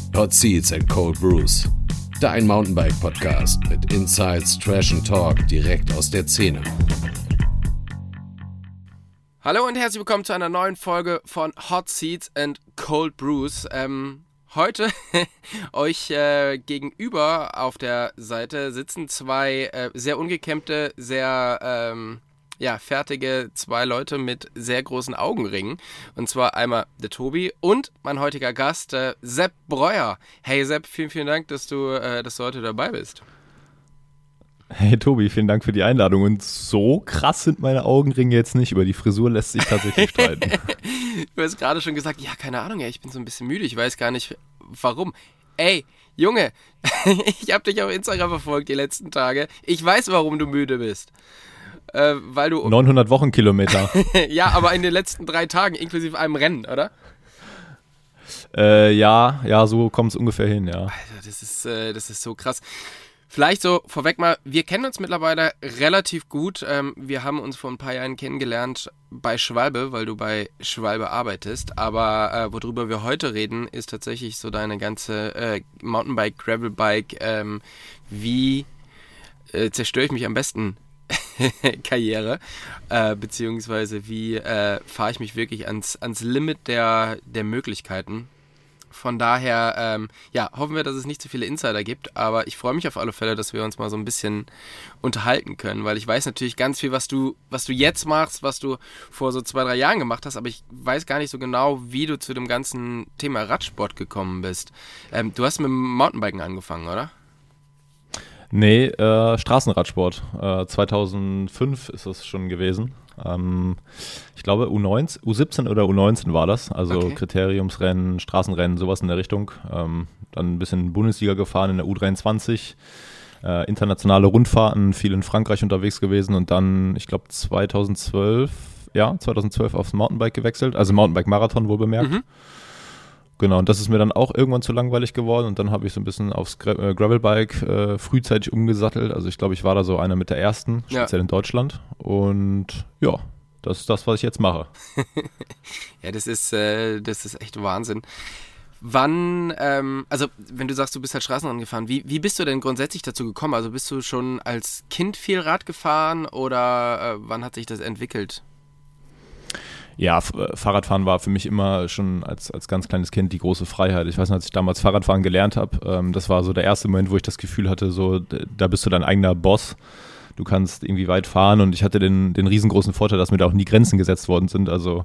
Hot Seats and Cold Brews. Dein Mountainbike-Podcast mit Insights, Trash and Talk direkt aus der Szene. Hallo und herzlich willkommen zu einer neuen Folge von Hot Seats and Cold Brews. Heute euch gegenüber auf der Seite sitzen zwei sehr ungekämmte, sehr fertige zwei Leute mit sehr großen Augenringen. Und zwar einmal der Tobi und mein heutiger Gast, Sepp Breuer. Hey Sepp, vielen Dank, dass du heute dabei bist. Hey Tobi, vielen Dank für die Einladung. Und so krass sind meine Augenringe jetzt nicht. Über die Frisur lässt sich tatsächlich streiten. Du hast gerade schon gesagt, ja, keine Ahnung, ich bin so ein bisschen müde. Ich weiß gar nicht, warum. Ey, Junge, ich habe dich auf Instagram verfolgt die letzten Tage. Ich weiß, warum du müde bist. Weil du 900 Wochenkilometer. Ja, aber in den letzten 3 Tagen, inklusive einem Rennen, oder? Ja, so kommt es ungefähr hin, ja. Alter, das ist so krass. Vielleicht so vorweg mal, wir kennen uns mittlerweile relativ gut. Wir haben uns vor ein paar Jahren kennengelernt bei Schwalbe, weil du bei Schwalbe arbeitest. Aber worüber wir heute reden, ist tatsächlich so deine ganze Mountainbike, Gravelbike, wie zerstöre ich mich am besten Karriere, beziehungsweise wie fahre ich mich wirklich ans Limit der Möglichkeiten. Von daher, hoffen wir, dass es nicht zu viele Insider gibt, aber ich freue mich auf alle Fälle, dass wir uns mal so ein bisschen unterhalten können, weil ich weiß natürlich ganz viel, was du jetzt machst, was du vor so 2-3 Jahren gemacht hast, aber ich weiß gar nicht so genau, wie du zu dem ganzen Thema Radsport gekommen bist. Du hast mit dem Mountainbiken angefangen, oder? Nee, Straßenradsport. 2005 ist das schon gewesen. Ich glaube U17 oder U19 war das, also okay. Kriteriumsrennen, Straßenrennen, sowas in der Richtung. Dann ein bisschen Bundesliga gefahren in der U23, internationale Rundfahrten, viel in Frankreich unterwegs gewesen und dann, ich glaube 2012 aufs Mountainbike gewechselt, also Mountainbike-Marathon wohl bemerkt. Mhm. Genau, und das ist mir dann auch irgendwann zu langweilig geworden und dann habe ich so ein bisschen aufs Gravelbike frühzeitig umgesattelt. Also ich glaube, ich war da so einer mit der ersten, speziell in Deutschland. Und ja, das ist das, was ich jetzt mache. Ja, das ist echt Wahnsinn. Wann, also wenn du sagst, du bist halt Straßenrennen gefahren, wie bist du denn grundsätzlich dazu gekommen? Also bist du schon als Kind viel Rad gefahren oder wann hat sich das entwickelt? Ja, Fahrradfahren war für mich immer schon als ganz kleines Kind die große Freiheit. Ich weiß noch, als ich damals Fahrradfahren gelernt habe, das war so der erste Moment, wo ich das Gefühl hatte, so da bist du dein eigener Boss. Du kannst irgendwie weit fahren und ich hatte den riesengroßen Vorteil, dass mir da auch nie Grenzen gesetzt worden sind. Also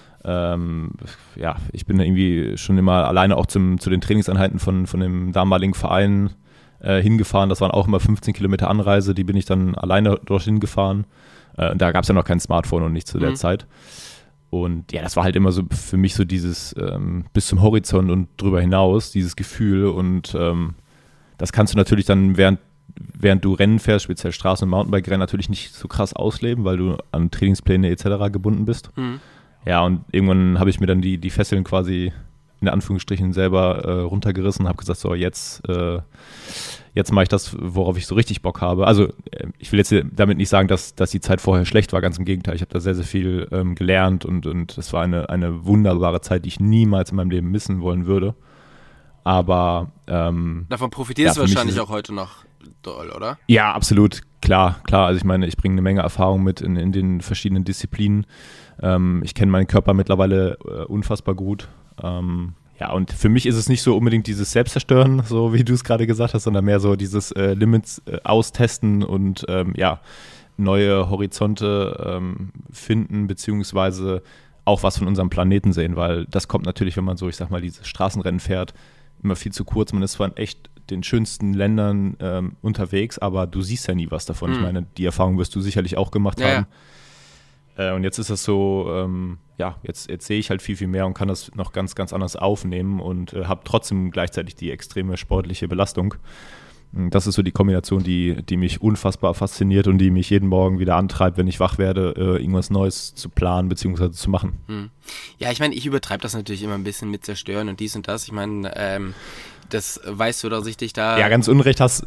ich bin irgendwie schon immer alleine auch zu den Trainingseinheiten von dem damaligen Verein hingefahren. Das waren auch immer 15 Kilometer Anreise, die bin ich dann alleine dorthin gefahren. Da gab es ja noch kein Smartphone und nicht zu der Zeit. Und ja, das war halt immer so für mich so dieses bis zum Horizont und drüber hinaus, dieses Gefühl. Und das kannst du natürlich dann, während du Rennen fährst, speziell Straßen- und Mountainbike-Rennen, natürlich nicht so krass ausleben, weil du an Trainingspläne etc. gebunden bist. Mhm. Ja, und irgendwann habe ich mir dann die Fesseln quasi in Anführungsstrichen selber runtergerissen und habe gesagt, so jetzt mache ich das, worauf ich so richtig Bock habe. Also ich will jetzt damit nicht sagen, dass die Zeit vorher schlecht war, ganz im Gegenteil. Ich habe da sehr, sehr viel gelernt und es war eine wunderbare Zeit, die ich niemals in meinem Leben missen wollen würde. Aber davon profitierst du wahrscheinlich auch heute noch doll, oder? Ja, absolut. Klar. Also ich meine, ich bringe eine Menge Erfahrung mit in den verschiedenen Disziplinen. Ich kenne meinen Körper mittlerweile unfassbar gut. Ja, und für mich ist es nicht so unbedingt dieses Selbstzerstören, so wie du es gerade gesagt hast, sondern mehr so dieses Limits austesten und neue Horizonte finden, beziehungsweise auch was von unserem Planeten sehen, weil das kommt natürlich, wenn man so, ich sag mal, diese Straßenrennen fährt, immer viel zu kurz. Man ist zwar in echt den schönsten Ländern unterwegs, aber du siehst ja nie was davon. Ich meine, die Erfahrung wirst du sicherlich auch gemacht haben. Und jetzt ist das so, jetzt sehe ich halt viel, viel mehr und kann das noch ganz, ganz anders aufnehmen und habe trotzdem gleichzeitig die extreme sportliche Belastung. Das ist so die Kombination, die mich unfassbar fasziniert und die mich jeden Morgen wieder antreibt, wenn ich wach werde, irgendwas Neues zu planen bzw. zu machen. Ja, ich meine, ich übertreibe das natürlich immer ein bisschen mit Zerstören und dies und das. Ich meine, das weißt du, dass ich dich da... Ja, ganz Unrecht hast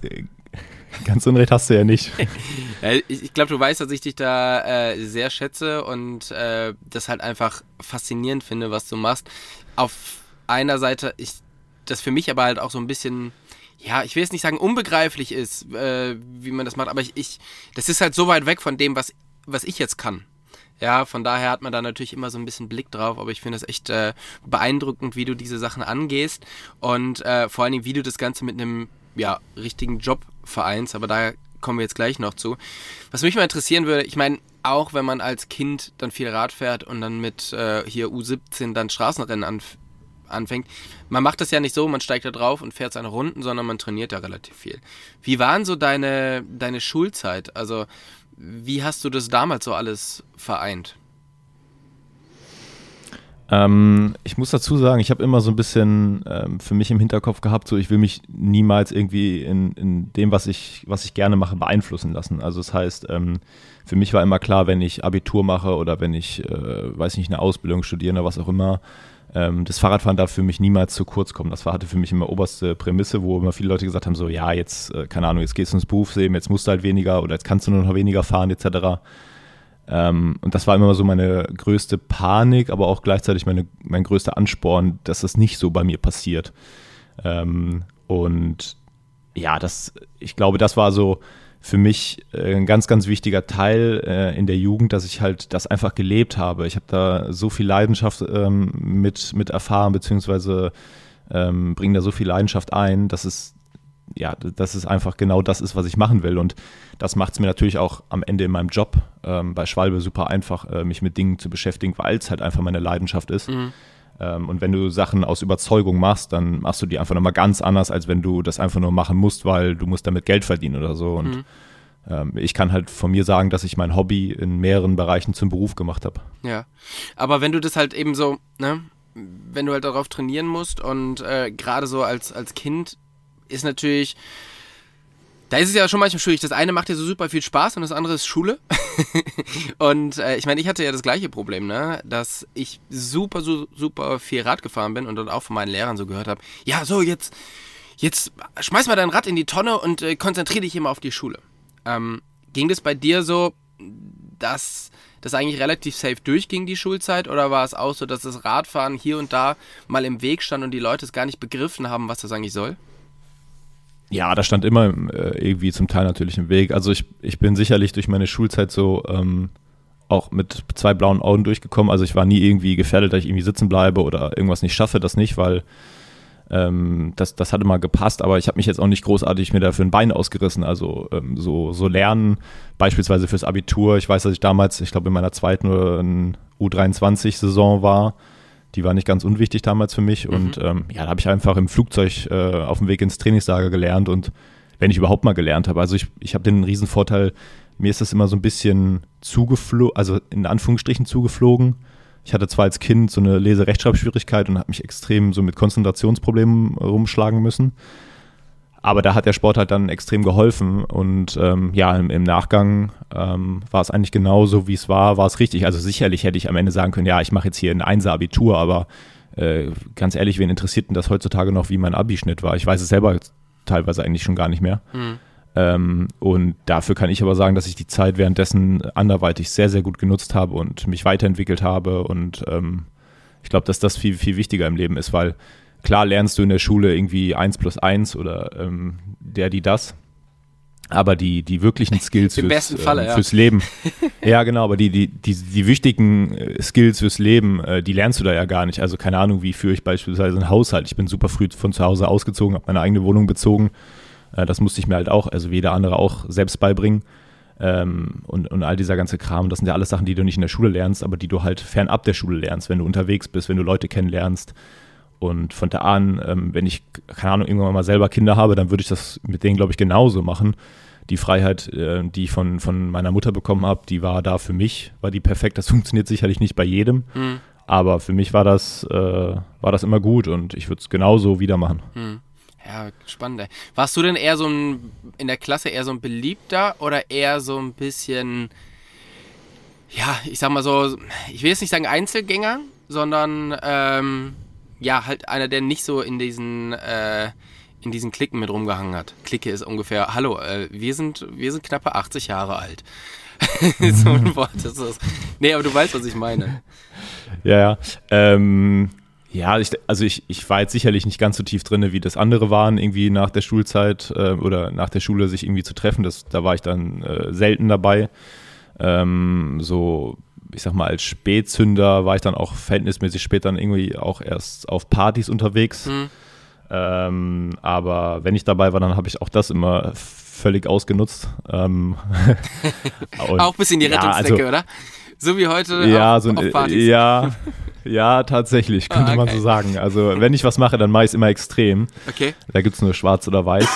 du ja nicht. Ich glaube, du weißt, dass ich dich da sehr schätze und das halt einfach faszinierend finde, was du machst. Auf einer Seite, das für mich aber halt auch so ein bisschen, ja, ich will jetzt nicht sagen unbegreiflich ist, wie man das macht, aber das ist halt so weit weg von dem, was ich jetzt kann. Ja, von daher hat man da natürlich immer so ein bisschen Blick drauf, aber ich finde das echt beeindruckend, wie du diese Sachen angehst und vor allen Dingen, wie du das Ganze mit einem richtigen Job vereinst, aber da kommen wir jetzt gleich noch zu. Was mich mal interessieren würde, ich meine, auch wenn man als Kind dann viel Rad fährt und dann mit hier U17 dann Straßenrennen anfängt, man macht das ja nicht so, man steigt da drauf und fährt seine Runden, sondern man trainiert ja relativ viel. Wie waren so deine Schulzeit? Also wie hast du das damals so alles vereint? Ich muss dazu sagen, ich habe immer so ein bisschen für mich im Hinterkopf gehabt, so ich will mich niemals irgendwie in dem, was ich gerne mache, beeinflussen lassen. Also das heißt, für mich war immer klar, wenn ich Abitur mache oder wenn ich, weiß nicht, eine Ausbildung studiere oder was auch immer, das Fahrradfahren darf für mich niemals zu kurz kommen. Das hatte für mich immer oberste Prämisse, wo immer viele Leute gesagt haben, so ja, jetzt, keine Ahnung, jetzt gehst du ins Berufsleben, jetzt musst du halt weniger oder jetzt kannst du nur noch weniger fahren etc. Und das war immer so meine größte Panik, aber auch gleichzeitig mein größter Ansporn, dass das nicht so bei mir passiert. Und ja, ich glaube, das war so für mich ein ganz, ganz wichtiger Teil in der Jugend, dass ich halt das einfach gelebt habe. Ich habe da so viel Leidenschaft mit erfahren, beziehungsweise bringe da so viel Leidenschaft ein, dass es einfach genau das ist, was ich machen will. Und das macht es mir natürlich auch am Ende in meinem Job bei Schwalbe super einfach, mich mit Dingen zu beschäftigen, weil es halt einfach meine Leidenschaft ist. Mhm. Und wenn du Sachen aus Überzeugung machst, dann machst du die einfach nochmal ganz anders, als wenn du das einfach nur machen musst, weil du musst damit Geld verdienen oder so. Und ich kann halt von mir sagen, dass ich mein Hobby in mehreren Bereichen zum Beruf gemacht habe. Ja, aber wenn du das halt eben so, ne, wenn du halt darauf trainieren musst und gerade so als Kind ist natürlich, da ist es ja schon manchmal schwierig. Das eine macht dir so super viel Spaß und das andere ist Schule. Und ich meine, ich hatte ja das gleiche Problem, ne, dass ich super viel Rad gefahren bin und dann auch von meinen Lehrern so gehört habe, ja, so jetzt schmeiß mal dein Rad in die Tonne und konzentriere dich immer auf die Schule. Ging das bei dir so, dass das eigentlich relativ safe durchging, die Schulzeit, oder war es auch so, dass das Radfahren hier und da mal im Weg stand und die Leute es gar nicht begriffen haben, was das eigentlich soll? Ja, das stand immer irgendwie zum Teil natürlich im Weg. Also ich bin sicherlich durch meine Schulzeit so auch mit 2 blauen Augen durchgekommen. Also ich war nie irgendwie gefährdet, dass ich irgendwie sitzen bleibe oder irgendwas nicht schaffe, das nicht, weil das hat immer gepasst, aber ich habe mich jetzt auch nicht großartig mir dafür ein Bein ausgerissen. Also so lernen, beispielsweise fürs Abitur. Ich weiß, dass ich damals, ich glaube in meiner zweiten oder U23-Saison war. Die war nicht ganz unwichtig damals für mich. Und da habe ich einfach im Flugzeug auf dem Weg ins Trainingslager gelernt und wenn ich überhaupt mal gelernt habe. Also ich habe den Riesenvorteil, mir ist das immer so ein bisschen zugeflogen, also in Anführungsstrichen zugeflogen. Ich hatte zwar als Kind so eine Lese-Rechtschreibschwierigkeit und habe mich extrem so mit Konzentrationsproblemen rumschlagen müssen. Aber da hat der Sport halt dann extrem geholfen und im Nachgang war es eigentlich genauso, wie es war es richtig. Also sicherlich hätte ich am Ende sagen können, ja, ich mache jetzt hier ein 1er-Abitur, aber ganz ehrlich, wen interessiert denn das heutzutage noch, wie mein Abischnitt war? Ich weiß es selber teilweise eigentlich schon gar nicht mehr. Und dafür kann ich aber sagen, dass ich die Zeit währenddessen anderweitig sehr, sehr gut genutzt habe und mich weiterentwickelt habe und ich glaube, dass das viel, viel wichtiger im Leben ist, weil klar lernst du in der Schule irgendwie 1+1 oder das, aber die wirklichen Skills fürs Leben, ja genau, aber die wichtigen Skills fürs Leben, die lernst du da ja gar nicht. Also keine Ahnung, wie führe ich beispielsweise einen Haushalt. Ich bin super früh von zu Hause ausgezogen, habe meine eigene Wohnung bezogen. Das musste ich mir halt auch, also wie jeder andere auch, selbst beibringen. Und all dieser ganze Kram, das sind ja alles Sachen, die du nicht in der Schule lernst, aber die du halt fernab der Schule lernst, wenn du unterwegs bist, wenn du Leute kennenlernst. Und von da an, wenn ich, keine Ahnung, irgendwann mal selber Kinder habe, dann würde ich das mit denen, glaube ich, genauso machen. Die Freiheit, die ich von meiner Mutter bekommen habe, die war da für mich, war die perfekt. Das funktioniert sicherlich nicht bei jedem, aber für mich war das immer gut und ich würde es genauso wieder machen. Ja, spannend. Ey. Warst du denn eher in der Klasse eher so ein Beliebter oder eher so ein bisschen, ja, ich sag mal so, ich will jetzt nicht sagen Einzelgänger, sondern halt einer, der nicht so in diesen Klicken mit rumgehangen hat. Clique ist ungefähr, hallo, wir sind knappe 80 Jahre alt. So ein Wort ist das. Nee, aber du weißt, was ich meine. Ja. Ja, ich war jetzt sicherlich nicht ganz so tief drin, wie das andere waren, irgendwie nach der Schulzeit oder nach der Schule sich irgendwie zu treffen. Da war ich dann selten dabei. So, ich sag mal, als Spätzünder war ich dann auch verhältnismäßig spät dann irgendwie auch erst auf Partys unterwegs. Aber wenn ich dabei war, dann habe ich auch das immer völlig ausgenutzt. Auch ein bisschen die Rettungsdecke, oder? So wie heute ja, auf Partys. Ja, tatsächlich, könnte man so sagen. Also wenn ich was mache, dann mache ich es immer extrem. Okay. Da gibt es nur schwarz oder weiß.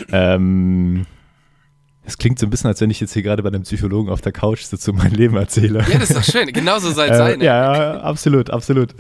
Es klingt so ein bisschen, als wenn ich jetzt hier gerade bei einem Psychologen auf der Couch sitze und mein Leben erzähle. Ja, das ist doch schön. Genauso soll es sein. Ja, absolut.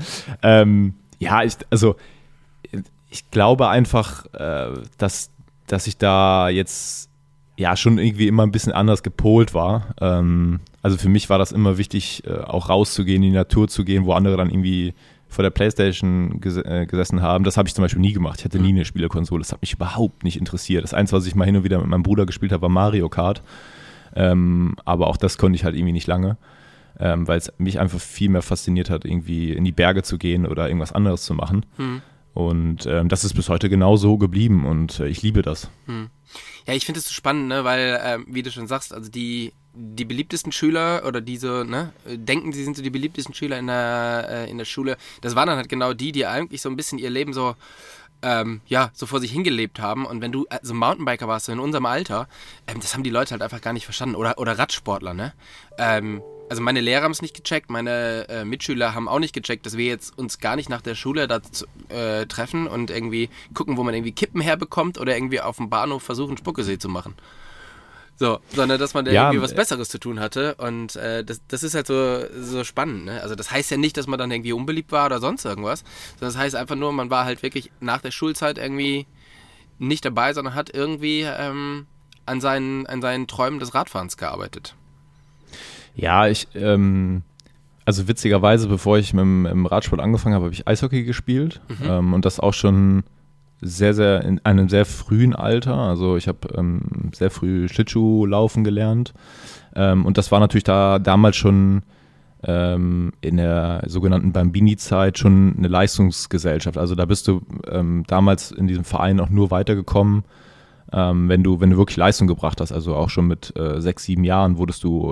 Ich glaube einfach, dass ich da jetzt ja schon irgendwie immer ein bisschen anders gepolt war. Also für mich war das immer wichtig, auch rauszugehen, in die Natur zu gehen, wo andere dann irgendwie vor der Playstation gesessen haben. Das habe ich zum Beispiel nie gemacht. Ich hatte nie eine Spielekonsole. Das hat mich überhaupt nicht interessiert. Das Einzige, was ich mal hin und wieder mit meinem Bruder gespielt habe, war Mario Kart. Aber auch das konnte ich halt irgendwie nicht lange, weil es mich einfach viel mehr fasziniert hat, irgendwie in die Berge zu gehen oder irgendwas anderes zu machen. Und das ist bis heute genau so geblieben und ich liebe das. Ja, ich finde es so spannend, ne, weil, wie du schon sagst, also die beliebtesten Schüler oder diese, ne, denken, sie sind so die beliebtesten Schüler in der Schule, das waren dann halt genau die eigentlich so ein bisschen ihr Leben so, so vor sich hingelebt haben. Und wenn du so Mountainbiker warst, so in unserem Alter, das haben die Leute halt einfach gar nicht verstanden. Oder Radsportler, ne? Also meine Lehrer haben es nicht gecheckt, meine Mitschüler haben auch nicht gecheckt, dass wir jetzt uns gar nicht nach der Schule da treffen und irgendwie gucken, wo man irgendwie Kippen herbekommt oder irgendwie auf dem Bahnhof versuchen, Spuckesee zu machen. So, sondern dass man da irgendwie was Besseres zu tun hatte und das ist halt so spannend, ne? Also das heißt ja nicht, dass man dann irgendwie unbeliebt war oder sonst irgendwas, sondern das heißt einfach nur, man war halt wirklich nach der Schulzeit irgendwie nicht dabei, sondern hat irgendwie an seinen Träumen des Radfahrens gearbeitet. Ja, also witzigerweise, bevor ich mit dem Radsport angefangen habe, habe ich Eishockey gespielt und das auch schon sehr, sehr in einem sehr frühen Alter. Also ich habe sehr früh Schlittschuh laufen gelernt und das war natürlich damals schon in der sogenannten Bambini-Zeit schon eine Leistungsgesellschaft. Also da bist du damals in diesem Verein auch nur weitergekommen, wenn du wirklich Leistung gebracht hast. Also auch schon mit 6, 7 Jahren wurdest du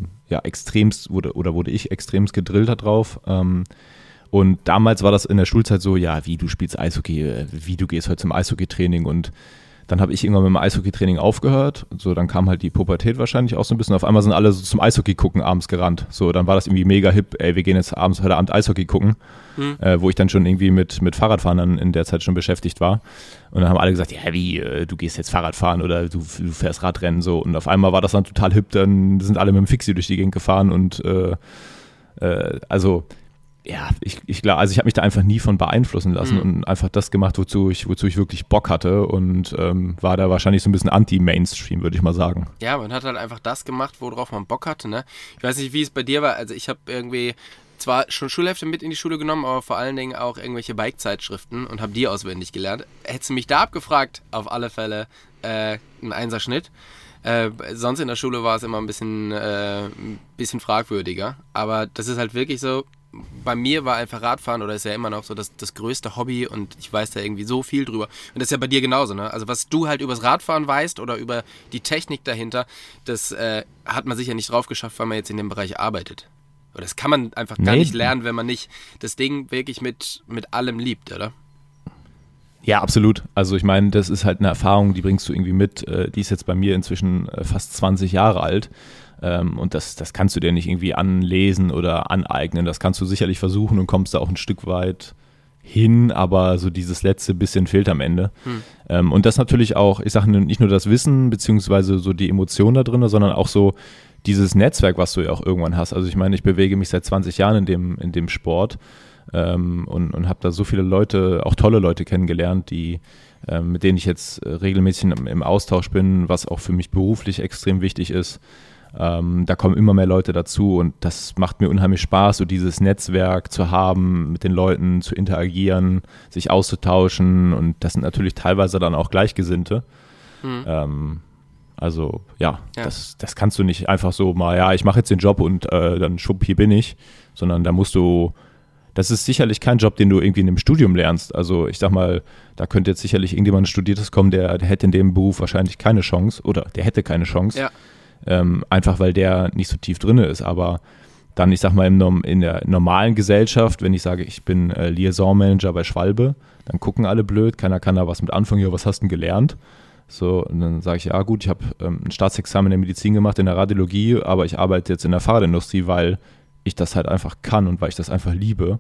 wurde ich extremst gedrillt da drauf. Und damals war das in der Schulzeit so, ja, wie du spielst Eishockey, wie du gehst heute zum Eishockeytraining. Und dann habe ich irgendwann mit dem Eishockeytraining aufgehört. So, dann kam halt die Pubertät wahrscheinlich auch so ein bisschen. Auf einmal sind alle so zum Eishockey gucken abends gerannt. So, dann war das irgendwie mega hip, ey, wir gehen jetzt heute Abend Eishockey gucken. Wo ich dann schon irgendwie mit Fahrradfahren dann in der Zeit schon beschäftigt war. Und dann haben alle gesagt, ja, wie, du gehst jetzt Fahrradfahren oder du fährst Radrennen. So. Und auf einmal war das dann total hip, dann sind alle mit dem Fixie durch die Gegend gefahren und ja, ich habe mich da einfach nie von beeinflussen lassen und einfach das gemacht, wozu ich wirklich Bock hatte und war da wahrscheinlich so ein bisschen anti-Mainstream, würde ich mal sagen. Ja, man hat halt einfach das gemacht, worauf man Bock hatte, ne? Ich weiß nicht, wie es bei dir war, also ich habe irgendwie zwar schon Schulhefte mit in die Schule genommen, aber vor allen Dingen auch irgendwelche Bike-Zeitschriften und habe die auswendig gelernt. Hättest du mich da abgefragt, auf alle Fälle ein 1er-Schnitt. Sonst in der Schule war es immer ein bisschen fragwürdiger, aber das ist halt wirklich so, bei mir war einfach Radfahren oder ist ja immer noch so das größte Hobby und ich weiß da irgendwie so viel drüber. Und das ist ja bei dir genauso, ne? Also was du halt übers Radfahren weißt oder über die Technik dahinter, das hat man sicher nicht drauf geschafft, weil man jetzt in dem Bereich arbeitet. Oder das kann man einfach gar nicht lernen, wenn man nicht das Ding wirklich mit allem liebt, oder? Ja, absolut. Also ich meine, das ist halt eine Erfahrung, die bringst du irgendwie mit. Die ist jetzt bei mir inzwischen fast 20 Jahre alt. Und das kannst du dir nicht irgendwie anlesen oder aneignen. Das kannst du sicherlich versuchen und kommst da auch ein Stück weit hin, aber so dieses letzte bisschen fehlt am Ende. Und das natürlich auch, ich sage nicht nur das Wissen, beziehungsweise so die Emotion da drin, sondern auch so dieses Netzwerk, was du ja auch irgendwann hast. Also ich meine, ich bewege mich seit 20 Jahren in dem Sport und habe da so viele Leute, auch tolle Leute kennengelernt, mit denen ich jetzt regelmäßig im Austausch bin, was auch für mich beruflich extrem wichtig ist. Da kommen immer mehr Leute dazu und das macht mir unheimlich Spaß, so dieses Netzwerk zu haben, mit den Leuten zu interagieren, sich auszutauschen und das sind natürlich teilweise dann auch Gleichgesinnte. Also ja. Das kannst du nicht einfach so mal, ja, ich mache jetzt den Job und dann schwupp, hier bin ich, sondern da musst du das ist sicherlich kein Job, den du irgendwie in einem Studium lernst. Also ich sag mal, da könnte jetzt sicherlich irgendjemand Studiertes kommen, der hätte in dem Beruf wahrscheinlich keine Chance oder der hätte keine Chance. Ja. Einfach weil der nicht so tief drin ist. Aber dann, ich sag mal, in der normalen Gesellschaft, wenn ich sage, ich bin Liaison-Manager bei Schwalbe, dann gucken alle blöd, keiner kann da was mit anfangen, ja, was hast du denn gelernt? So, und dann sage ich, ja gut, ich habe ein Staatsexamen in der Medizin gemacht, in der Radiologie, aber ich arbeite jetzt in der Fahrradindustrie, weil ich das halt einfach kann und weil ich das einfach liebe.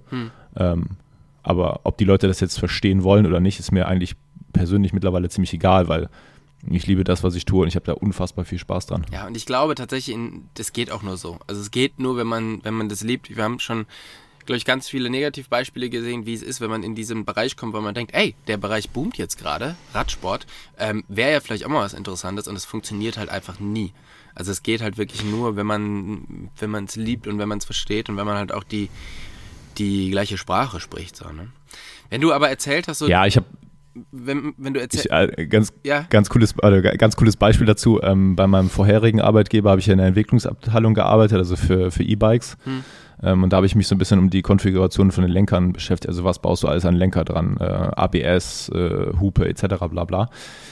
Aber ob die Leute das jetzt verstehen wollen oder nicht, ist mir eigentlich persönlich mittlerweile ziemlich egal, weil ich liebe das, was ich tue und ich habe da unfassbar viel Spaß dran. Ja, und ich glaube tatsächlich, das geht auch nur so. Also es geht nur, wenn man das liebt. Wir haben schon, glaube ich, ganz viele Negativbeispiele gesehen, wie es ist, wenn man in diesen Bereich kommt, wo man denkt, ey, der Bereich boomt jetzt gerade, Radsport, wäre ja vielleicht auch mal was Interessantes und es funktioniert halt einfach nie. Also es geht halt wirklich nur, wenn man es liebt und wenn man es versteht und wenn man halt auch die gleiche Sprache spricht. So, ne? Wenn du aber erzählt hast, so... Ja, ich habe... Wenn du erzählst... Ganz cooles Beispiel dazu. Bei meinem vorherigen Arbeitgeber habe ich in der Entwicklungsabteilung gearbeitet, also für E-Bikes. Und da habe ich mich so ein bisschen um die Konfiguration von den Lenkern beschäftigt. Also was baust du alles an Lenker dran? ABS, Hupe etc. bla bla.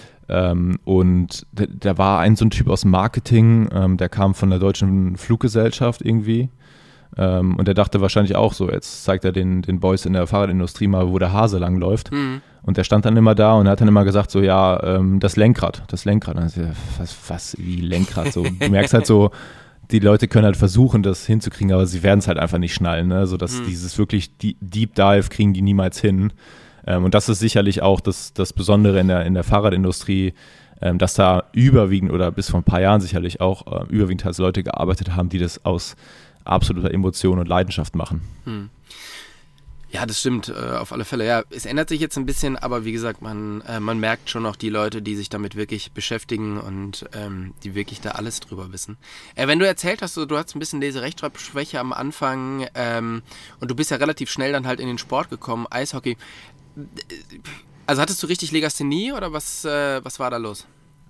Und da war so ein Typ aus dem Marketing, der kam von der Deutschen Fluggesellschaft irgendwie. Und der dachte wahrscheinlich auch so, jetzt zeigt er den Boys in der Fahrradindustrie mal, wo der Hase lang läuft. Und der stand dann immer da und hat dann immer gesagt so, ja, das Lenkrad. Also, was, wie Lenkrad? So, du merkst halt so, die Leute können halt versuchen, das hinzukriegen, aber sie werden es halt einfach nicht schnallen. Ne? So, dass dieses wirklich Deep Dive kriegen die niemals hin. Und das ist sicherlich auch das Besondere in der Fahrradindustrie, dass da überwiegend oder bis vor ein paar Jahren sicherlich auch überwiegend als Leute gearbeitet haben, die das aus absoluter Emotion und Leidenschaft machen. Ja, das stimmt, auf alle Fälle. Ja, es ändert sich jetzt ein bisschen, aber wie gesagt, man merkt schon noch die Leute, die sich damit wirklich beschäftigen und die wirklich da alles drüber wissen. Wenn du erzählt hast, du hattest ein bisschen Lese-Rechtschreibschwäche am Anfang und du bist ja relativ schnell dann halt in den Sport gekommen, Eishockey. Also hattest du richtig Legasthenie oder was war da los?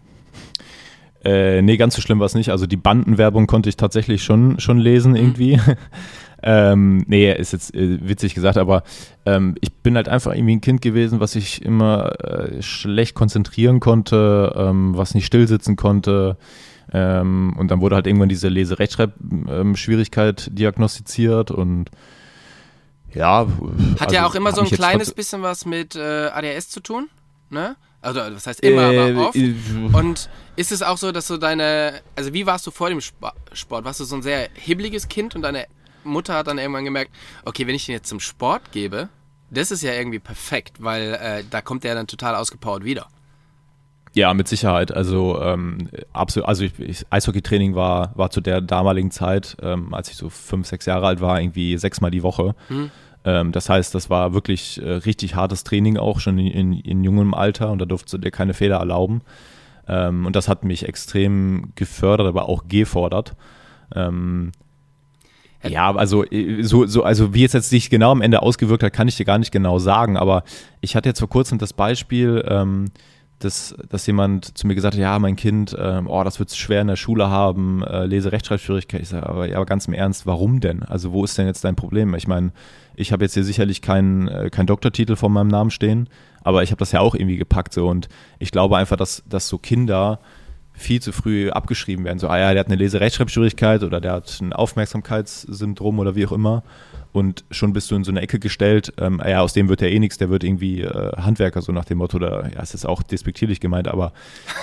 Nee, ganz so schlimm war es nicht. Also die Bandenwerbung konnte ich tatsächlich schon lesen irgendwie. Nee, ist jetzt witzig gesagt, aber ich bin halt einfach irgendwie ein Kind gewesen, was sich immer schlecht konzentrieren konnte, was nicht still sitzen konnte. Und dann wurde halt irgendwann diese Lese-Rechtschreib-Schwierigkeit diagnostiziert und ja. Hat ja auch immer so ein kleines bisschen was mit ADHS zu tun, ne? Also das heißt immer, aber oft. Und ist es auch so, dass so also wie warst du vor dem Sport? Warst du so ein sehr hibbeliges Kind und deine Mutter hat dann irgendwann gemerkt, okay, wenn ich den jetzt zum Sport gebe, das ist ja irgendwie perfekt, weil da kommt der dann total ausgepowert wieder. Ja, mit Sicherheit. Also absolut. Also Eishockeytraining war zu der damaligen Zeit, als ich so 5, 6 Jahre alt war, irgendwie 6-mal die Woche. Das heißt, das war wirklich richtig hartes Training auch schon in jungem Alter und da durfte dir keine Fehler erlauben. Und das hat mich extrem gefördert, aber auch gefordert. Ja, also also wie es jetzt sich genau am Ende ausgewirkt hat, kann ich dir gar nicht genau sagen, aber ich hatte jetzt vor kurzem das Beispiel, dass jemand zu mir gesagt hat, ja, mein Kind, das wird es schwer in der Schule haben, Lese-Rechtschreibschwierigkeit. Ich sage, aber ganz im Ernst, warum denn? Also wo ist denn jetzt dein Problem? Ich meine, ich habe jetzt hier sicherlich keinen Doktortitel vor meinem Namen stehen, aber ich habe das ja auch irgendwie gepackt so und ich glaube einfach, dass so Kinder viel zu früh abgeschrieben werden. So, der hat eine Lese-Rechtschreibschwierigkeit oder der hat ein Aufmerksamkeitssyndrom oder wie auch immer. Und schon bist du in so eine Ecke gestellt, aus dem wird ja eh nichts, der wird irgendwie Handwerker, so nach dem Motto, es ist auch despektierlich gemeint, aber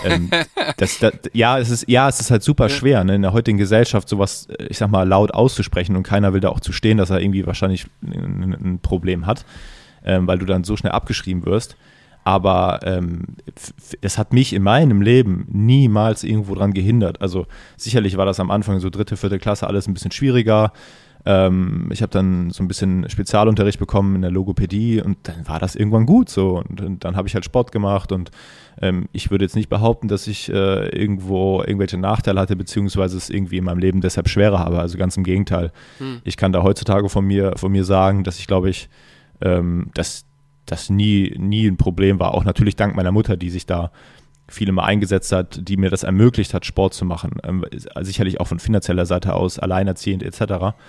es ist halt super schwer, ne, in der heutigen Gesellschaft sowas, ich sag mal, laut auszusprechen und keiner will da auch zu stehen, dass er irgendwie wahrscheinlich ein Problem hat, weil du dann so schnell abgeschrieben wirst. Aber es hat mich in meinem Leben niemals irgendwo dran gehindert. Also sicherlich war das am Anfang so 3., 4. Klasse alles ein bisschen schwieriger. Ich habe dann so ein bisschen Spezialunterricht bekommen in der Logopädie und dann war das irgendwann gut so. Und dann habe ich halt Sport gemacht und ich würde jetzt nicht behaupten, dass ich irgendwo irgendwelche Nachteile hatte, beziehungsweise es irgendwie in meinem Leben deshalb schwerer habe. Also ganz im Gegenteil. Ich kann da heutzutage von mir sagen, dass ich glaube dass das nie ein Problem war. Auch natürlich dank meiner Mutter, die sich da viel immer eingesetzt hat, die mir das ermöglicht hat, Sport zu machen. Sicherlich auch von finanzieller Seite aus, alleinerziehend etc.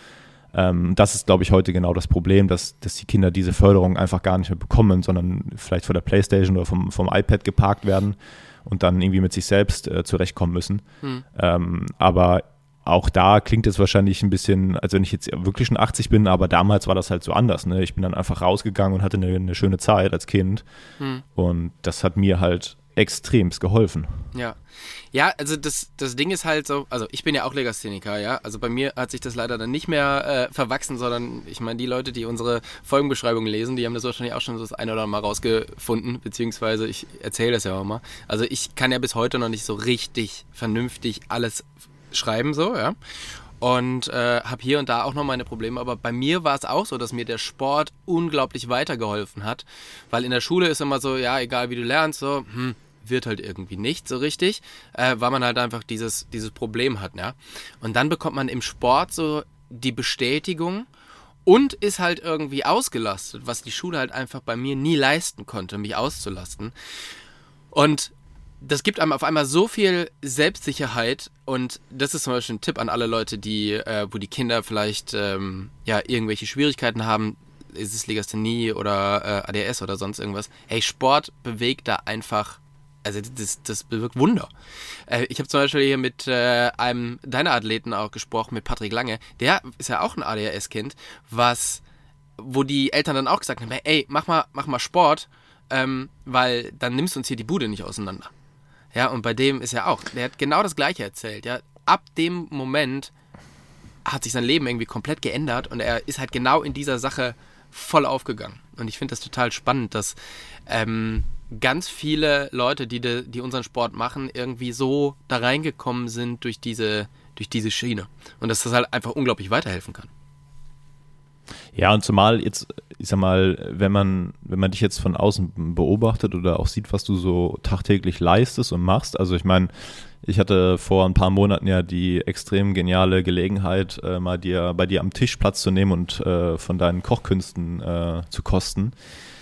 Das ist, glaube ich, heute genau das Problem, dass die Kinder diese Förderung einfach gar nicht mehr bekommen, sondern vielleicht vor der Playstation oder vom iPad geparkt werden und dann irgendwie mit sich selbst zurechtkommen müssen. Aber auch da klingt es wahrscheinlich ein bisschen, als wenn ich jetzt wirklich schon 80 bin, aber damals war das halt so anders. Ne? Ich bin dann einfach rausgegangen und hatte eine schöne Zeit als Kind. Und das hat mir halt extremst geholfen. Ja, also das Ding ist halt so, also ich bin ja auch Legastheniker, ja, also bei mir hat sich das leider dann nicht mehr verwachsen, sondern ich meine, die Leute, die unsere Folgenbeschreibungen lesen, die haben das wahrscheinlich auch schon so das eine oder andere Mal rausgefunden, beziehungsweise ich erzähle das ja auch mal. Also ich kann ja bis heute noch nicht so richtig vernünftig alles schreiben, so, ja. Und habe hier und da auch noch meine Probleme, aber bei mir war es auch so, dass mir der Sport unglaublich weitergeholfen hat, weil in der Schule ist immer so, ja, egal wie du lernst, so, wird halt irgendwie nicht so richtig, weil man halt einfach dieses Problem hat, ja. Und dann bekommt man im Sport so die Bestätigung und ist halt irgendwie ausgelastet, was die Schule halt einfach bei mir nie leisten konnte, mich auszulasten. Und das gibt einem auf einmal so viel Selbstsicherheit und das ist zum Beispiel ein Tipp an alle Leute, wo die Kinder vielleicht irgendwelche Schwierigkeiten haben, ist es Legasthenie oder ADS oder sonst irgendwas. Hey, Sport bewegt da einfach, also das bewirkt Wunder. Ich habe zum Beispiel hier mit einem deiner Athleten auch gesprochen, mit Patrick Lange, der ist ja auch ein ADHS-Kind, wo die Eltern dann auch gesagt haben, ey, mach mal Sport, weil dann nimmst du uns hier die Bude nicht auseinander. Ja, und bei dem ist ja auch, der hat genau das Gleiche erzählt, ja. Ab dem Moment hat sich sein Leben irgendwie komplett geändert und er ist halt genau in dieser Sache voll aufgegangen. Und ich finde das total spannend, dass ganz viele Leute, die unseren Sport machen, irgendwie so da reingekommen sind durch diese Schiene. Und dass das halt einfach unglaublich weiterhelfen kann. Ja, und zumal jetzt, ich sag mal, wenn man dich jetzt von außen beobachtet oder auch sieht, was du so tagtäglich leistest und machst, also ich meine, ich hatte vor ein paar Monaten ja die extrem geniale Gelegenheit, mal bei dir am Tisch Platz zu nehmen und von deinen Kochkünsten zu kosten.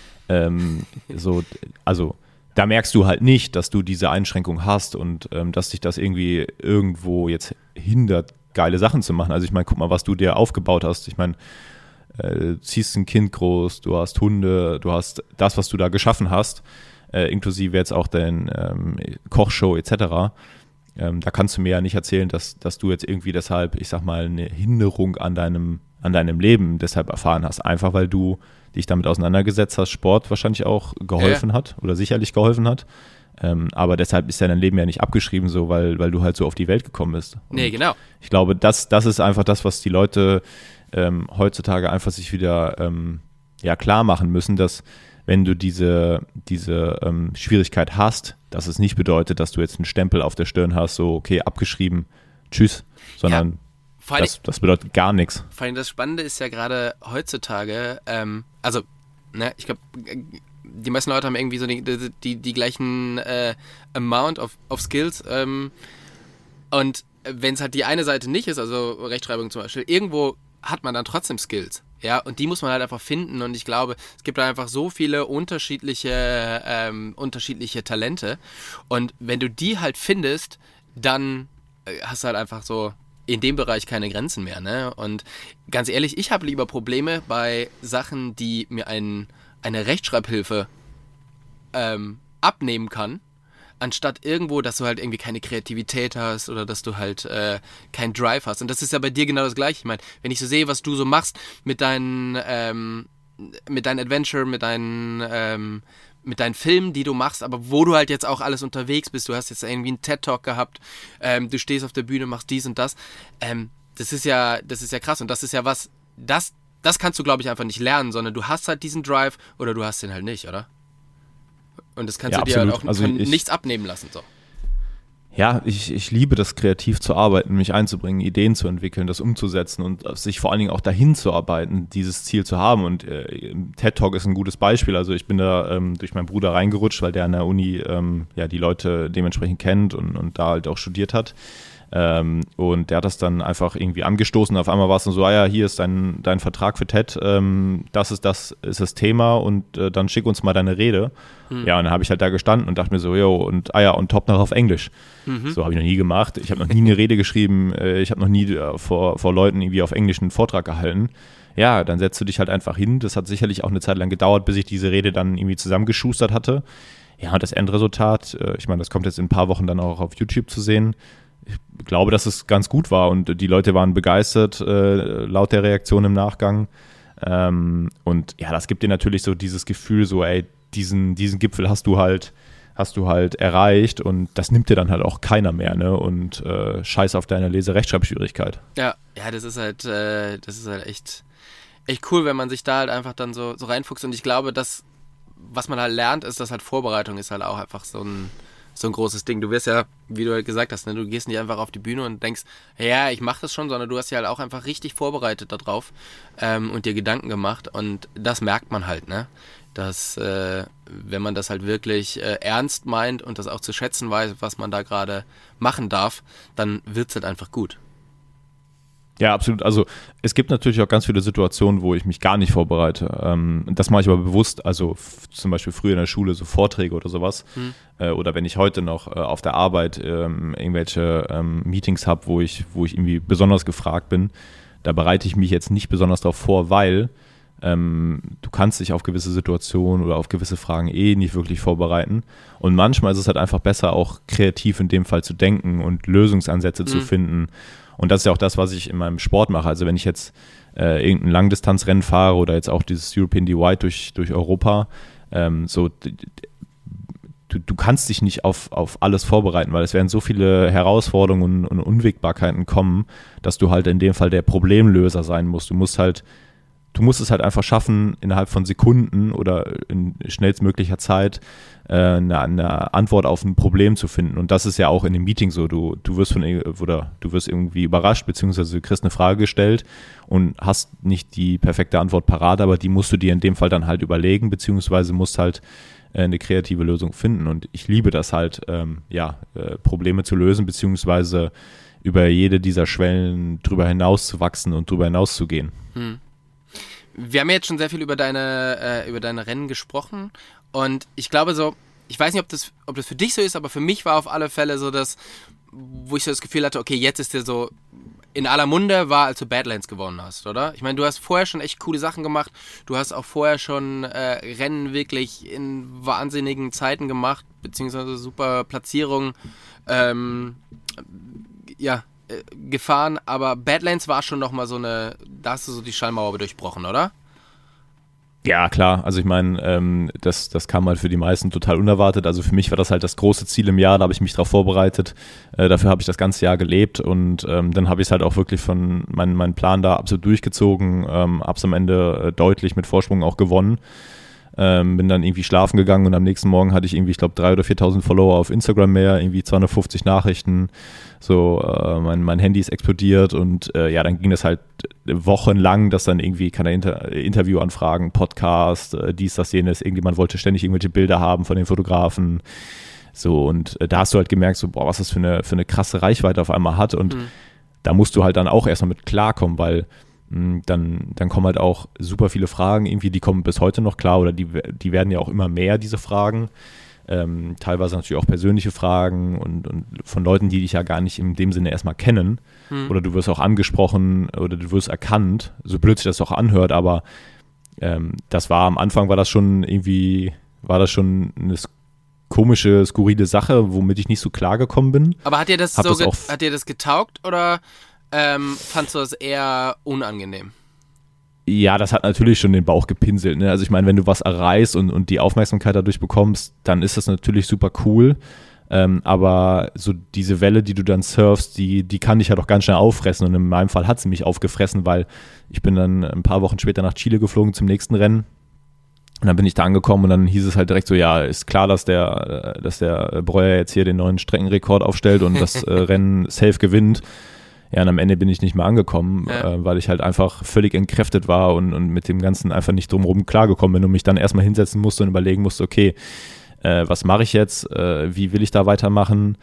Also da merkst du halt nicht, dass du diese Einschränkung hast und dass dich das irgendwie irgendwo jetzt hindert, geile Sachen zu machen. Also ich meine, guck mal, was du dir aufgebaut hast. Ich meine, ziehst ein Kind groß, du hast Hunde, du hast das, was du da geschaffen hast, inklusive jetzt auch dein Kochshow etc. Da kannst du mir ja nicht erzählen, dass du jetzt irgendwie deshalb, ich sag mal, eine Hinderung an deinem Leben deshalb erfahren hast. Einfach weil du dich damit auseinandergesetzt hast, Sport wahrscheinlich auch geholfen hat oder sicherlich geholfen hat. Aber deshalb ist ja dein Leben ja nicht abgeschrieben, so weil du halt so auf die Welt gekommen bist. Und nee, genau. Ich glaube, das ist einfach das, was die Leute heutzutage einfach sich wieder klar machen müssen, dass wenn du diese Schwierigkeit hast, dass es nicht bedeutet, dass du jetzt einen Stempel auf der Stirn hast, so okay, abgeschrieben, tschüss, sondern das bedeutet gar nichts. Vor allem das Spannende ist ja gerade heutzutage, ich glaube, die meisten Leute haben irgendwie so die gleichen Amount of Skills und wenn es halt die eine Seite nicht ist, also Rechtschreibung zum Beispiel, irgendwo hat man dann trotzdem Skills, ja, und die muss man halt einfach finden und ich glaube, es gibt da einfach so viele unterschiedliche Talente und wenn du die halt findest, dann hast du halt einfach so in dem Bereich keine Grenzen mehr, ne, und ganz ehrlich, ich habe lieber Probleme bei Sachen, die mir eine Rechtschreibhilfe abnehmen kann, anstatt irgendwo, dass du halt irgendwie keine Kreativität hast oder dass du halt keinen Drive hast. Und das ist ja bei dir genau das Gleiche. Ich meine, wenn ich so sehe, was du so machst mit deinen Adventure, mit deinen Filmen, die du machst, aber wo du halt jetzt auch alles unterwegs bist. Du hast jetzt irgendwie einen TED-Talk gehabt, du stehst auf der Bühne, machst dies und das. Das ist ja krass und das ist ja was, das kannst du, glaube ich, einfach nicht lernen, sondern du hast halt diesen Drive oder du hast den halt nicht, oder? Und das kannst du dir halt auch nichts abnehmen lassen. So. Ja, ich liebe das, kreativ zu arbeiten, mich einzubringen, Ideen zu entwickeln, das umzusetzen und sich vor allen Dingen auch dahin zu arbeiten, dieses Ziel zu haben. Und TED Talk ist ein gutes Beispiel. Also ich bin da durch meinen Bruder reingerutscht, weil der an der Uni die Leute dementsprechend kennt und da halt auch studiert hat. Und der hat das dann einfach irgendwie angestoßen. Auf einmal war es dann so, hier ist dein Vertrag für TED, das ist das Thema und dann schick uns mal deine Rede. Ja, und dann habe ich halt da gestanden und dachte mir so, und top noch auf Englisch. So habe ich noch nie gemacht. Ich habe noch nie eine Rede geschrieben, ich habe noch nie vor Leuten irgendwie auf Englisch einen Vortrag gehalten. Ja, dann setzt du dich halt einfach hin. Das hat sicherlich auch eine Zeit lang gedauert, bis ich diese Rede dann irgendwie zusammengeschustert hatte. Ja, und das Endresultat, ich meine, das kommt jetzt in ein paar Wochen dann auch auf YouTube zu sehen. Ich glaube, dass es ganz gut war und die Leute waren begeistert, laut der Reaktion im Nachgang. Und ja, das gibt dir natürlich so dieses Gefühl, so diesen Gipfel hast du halt erreicht und das nimmt dir dann halt auch keiner mehr, ne? Und scheiß auf deine Lese-Rechtschreibschwierigkeit. Ja, das ist halt echt cool, wenn man sich da halt einfach dann so reinfuchst. Und ich glaube, dass was man halt lernt, ist, dass halt Vorbereitung ist halt auch einfach so ein großes Ding. Du wirst ja, wie du halt gesagt hast, ne, du gehst nicht einfach auf die Bühne und denkst, ja, ich mache das schon, sondern du hast ja halt auch einfach richtig vorbereitet darauf und dir Gedanken gemacht und das merkt man halt, ne? Dass, wenn man das halt wirklich ernst meint und das auch zu schätzen weiß, was man da gerade machen darf, dann wird es halt einfach gut. Ja, absolut. Also es gibt natürlich auch ganz viele Situationen, wo ich mich gar nicht vorbereite. Das mache ich aber bewusst. Also zum Beispiel früher in der Schule so Vorträge oder sowas. Oder wenn ich heute noch auf der Arbeit irgendwelche Meetings habe, wo ich irgendwie besonders gefragt bin, da bereite ich mich jetzt nicht besonders darauf vor, weil du kannst dich auf gewisse Situationen oder auf gewisse Fragen nicht wirklich vorbereiten. Und manchmal ist es halt einfach besser, auch kreativ in dem Fall zu denken und Lösungsansätze zu finden. Und das ist ja auch das, was ich in meinem Sport mache. Also wenn ich jetzt irgendein Langdistanzrennen fahre oder jetzt auch dieses European DY durch Europa, du kannst dich nicht auf alles vorbereiten, weil es werden so viele Herausforderungen und Unwägbarkeiten kommen, dass du halt in dem Fall der Problemlöser sein musst. Du musst es halt einfach schaffen, innerhalb von Sekunden oder in schnellstmöglicher Zeit eine Antwort auf ein Problem zu finden. Und das ist ja auch in dem Meeting so. Du wirst irgendwie überrascht, beziehungsweise du kriegst eine Frage gestellt und hast nicht die perfekte Antwort parat, aber die musst du dir in dem Fall dann halt überlegen, beziehungsweise musst halt eine kreative Lösung finden. Und ich liebe das halt, Probleme zu lösen, beziehungsweise über jede dieser Schwellen drüber hinaus zu wachsen und drüber hinaus zu gehen. Wir haben jetzt schon sehr viel über deine Rennen gesprochen und ich glaube so, ich weiß nicht, ob das für dich so ist, aber für mich war auf alle Fälle so das, wo ich so das Gefühl hatte, okay, jetzt ist dir so in aller Munde war, als du Badlands gewonnen hast, oder? Ich meine, du hast vorher schon echt coole Sachen gemacht, du hast auch vorher schon Rennen wirklich in wahnsinnigen Zeiten gemacht, beziehungsweise super Platzierungen, gefahren, aber Badlands war schon nochmal da hast du so die Schallmauer durchbrochen, oder? Ja, klar. Also ich meine, das kam halt für die meisten total unerwartet. Also für mich war das halt das große Ziel im Jahr, da habe ich mich drauf vorbereitet. Dafür habe ich das ganze Jahr gelebt und dann habe ich es halt auch wirklich von meinen Plan da absolut durchgezogen, hab's am Ende deutlich mit Vorsprung auch gewonnen. Bin dann irgendwie schlafen gegangen und am nächsten Morgen hatte ich irgendwie, ich glaube, 3.000 oder 4.000 Follower auf Instagram mehr, irgendwie 250 Nachrichten, so mein Handy ist explodiert und dann ging das halt wochenlang, dass dann irgendwie keine Interviewanfragen, Podcast, dies, das, jenes, irgendjemand wollte ständig irgendwelche Bilder haben von den Fotografen, so und da hast du halt gemerkt, so was das für eine krasse Reichweite auf einmal hat und da musst du halt dann auch erstmal mit klarkommen, weil dann kommen halt auch super viele Fragen, irgendwie, die kommen bis heute noch klar oder die werden ja auch immer mehr, diese Fragen. Teilweise natürlich auch persönliche Fragen und von Leuten, die dich ja gar nicht in dem Sinne erstmal kennen. Oder du wirst auch angesprochen oder du wirst erkannt, so blöd sich das auch anhört, aber das war am Anfang, war das schon eine komische, skurrile Sache, womit ich nicht so klar gekommen bin. Aber hat dir das getaugt oder fandst du das eher unangenehm? Ja, das hat natürlich schon den Bauch gepinselt, ne? Also ich meine, wenn du was erreichst und die Aufmerksamkeit dadurch bekommst, dann ist das natürlich super cool. Aber so diese Welle, die du dann surfst, die kann dich ja doch ganz schnell auffressen. Und in meinem Fall hat sie mich aufgefressen, weil ich bin dann ein paar Wochen später nach Chile geflogen zum nächsten Rennen. Und dann bin ich da angekommen und dann hieß es halt direkt so, ja, ist klar, dass der Breuer jetzt hier den neuen Streckenrekord aufstellt und das Rennen safe gewinnt. Ja, und am Ende bin ich nicht mehr angekommen, weil ich halt einfach völlig entkräftet war und mit dem Ganzen einfach nicht drumherum klargekommen bin und mich dann erstmal hinsetzen musste und überlegen musste, okay, was mache ich jetzt, wie will ich da weitermachen?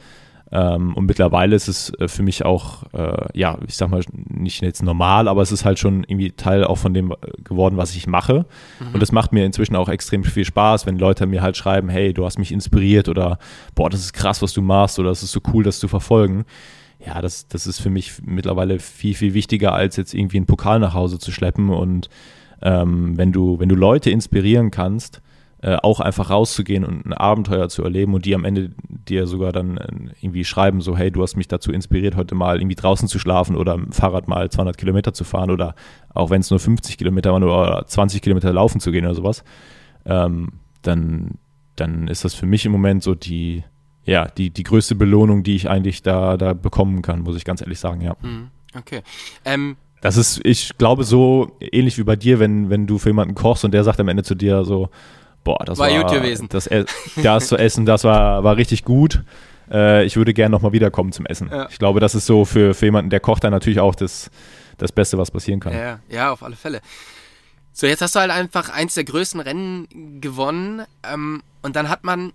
Und mittlerweile ist es für mich auch, ich sag mal, nicht jetzt normal, aber es ist halt schon irgendwie Teil auch von dem geworden, was ich mache. Und es macht mir inzwischen auch extrem viel Spaß, wenn Leute mir halt schreiben, hey, du hast mich inspiriert oder boah, das ist krass, was du machst oder das ist so cool, das zu verfolgen. Ja, das ist für mich mittlerweile viel, viel wichtiger, als jetzt irgendwie einen Pokal nach Hause zu schleppen. Und wenn du Leute inspirieren kannst, auch einfach rauszugehen und ein Abenteuer zu erleben und die am Ende dir sogar dann irgendwie schreiben, so hey, du hast mich dazu inspiriert, heute mal irgendwie draußen zu schlafen oder im Fahrrad mal 200 Kilometer zu fahren oder auch wenn es nur 50 Kilometer waren oder 20 Kilometer laufen zu gehen oder sowas, dann ist das für mich im Moment so die größte Belohnung, die ich eigentlich da bekommen kann, muss ich ganz ehrlich sagen, ja. Okay. Das ist, ich glaube, so ähnlich wie bei dir, wenn du für jemanden kochst und der sagt am Ende zu dir so, boah, das war gut gewesen. Das zu essen, das war richtig gut. Ich würde gerne nochmal wiederkommen zum Essen. Ja. Ich glaube, das ist so für jemanden, der kocht, dann natürlich auch das Beste, was passieren kann. Ja, auf alle Fälle. So, jetzt hast du halt einfach eins der größten Rennen gewonnen und dann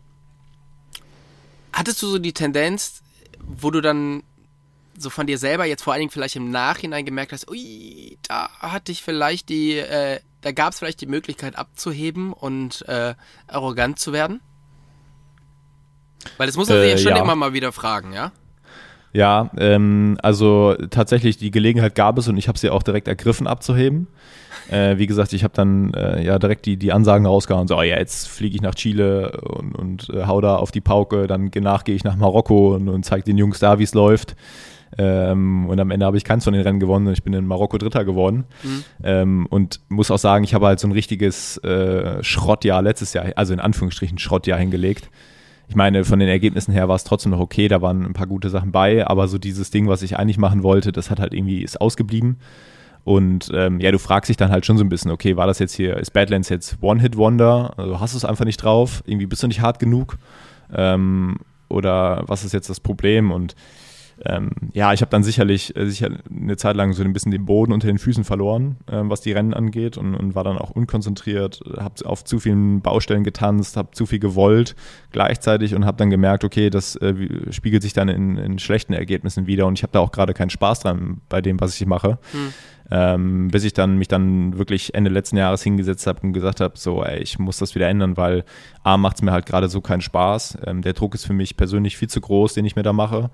hattest du so die Tendenz, wo du dann so von dir selber jetzt vor allen Dingen vielleicht im Nachhinein gemerkt hast, ui, da hatte ich vielleicht da gab es vielleicht die Möglichkeit abzuheben und arrogant zu werden? Weil das muss man sich ja schon immer mal wieder fragen, ja? Ja, also tatsächlich die Gelegenheit gab es und ich habe sie auch direkt ergriffen abzuheben. Wie gesagt, ich habe dann direkt die Ansagen rausgehauen, so, jetzt fliege ich nach Chile und hau da auf die Pauke, dann danach gehe ich nach Marokko und zeige den Jungs da, wie es läuft. Und am Ende habe ich keins von den Rennen gewonnen und ich bin in Marokko Dritter geworden. Und muss auch sagen, ich habe halt so ein richtiges Schrottjahr letztes Jahr, also in Anführungsstrichen Schrottjahr hingelegt. Ich meine, von den Ergebnissen her war es trotzdem noch okay, da waren ein paar gute Sachen bei, aber so dieses Ding, was ich eigentlich machen wollte, das hat halt irgendwie, ist ausgeblieben. Und du fragst dich dann halt schon so ein bisschen, okay, war das jetzt hier, ist Badlands jetzt One-Hit-Wonder? Also hast du es einfach nicht drauf? Irgendwie bist du nicht hart genug? Oder was ist jetzt das Problem? Und ich habe dann sicherlich eine Zeit lang so ein bisschen den Boden unter den Füßen verloren, was die Rennen angeht und war dann auch unkonzentriert, habe auf zu vielen Baustellen getanzt, habe zu viel gewollt gleichzeitig und habe dann gemerkt, okay, das spiegelt sich dann in schlechten Ergebnissen wieder und ich habe da auch gerade keinen Spaß dran bei dem, was ich mache. Bis ich mich dann wirklich Ende letzten Jahres hingesetzt habe und gesagt habe, so, ich muss das wieder ändern, weil A, macht es mir halt gerade so keinen Spaß. Der Druck ist für mich persönlich viel zu groß, den ich mir da mache.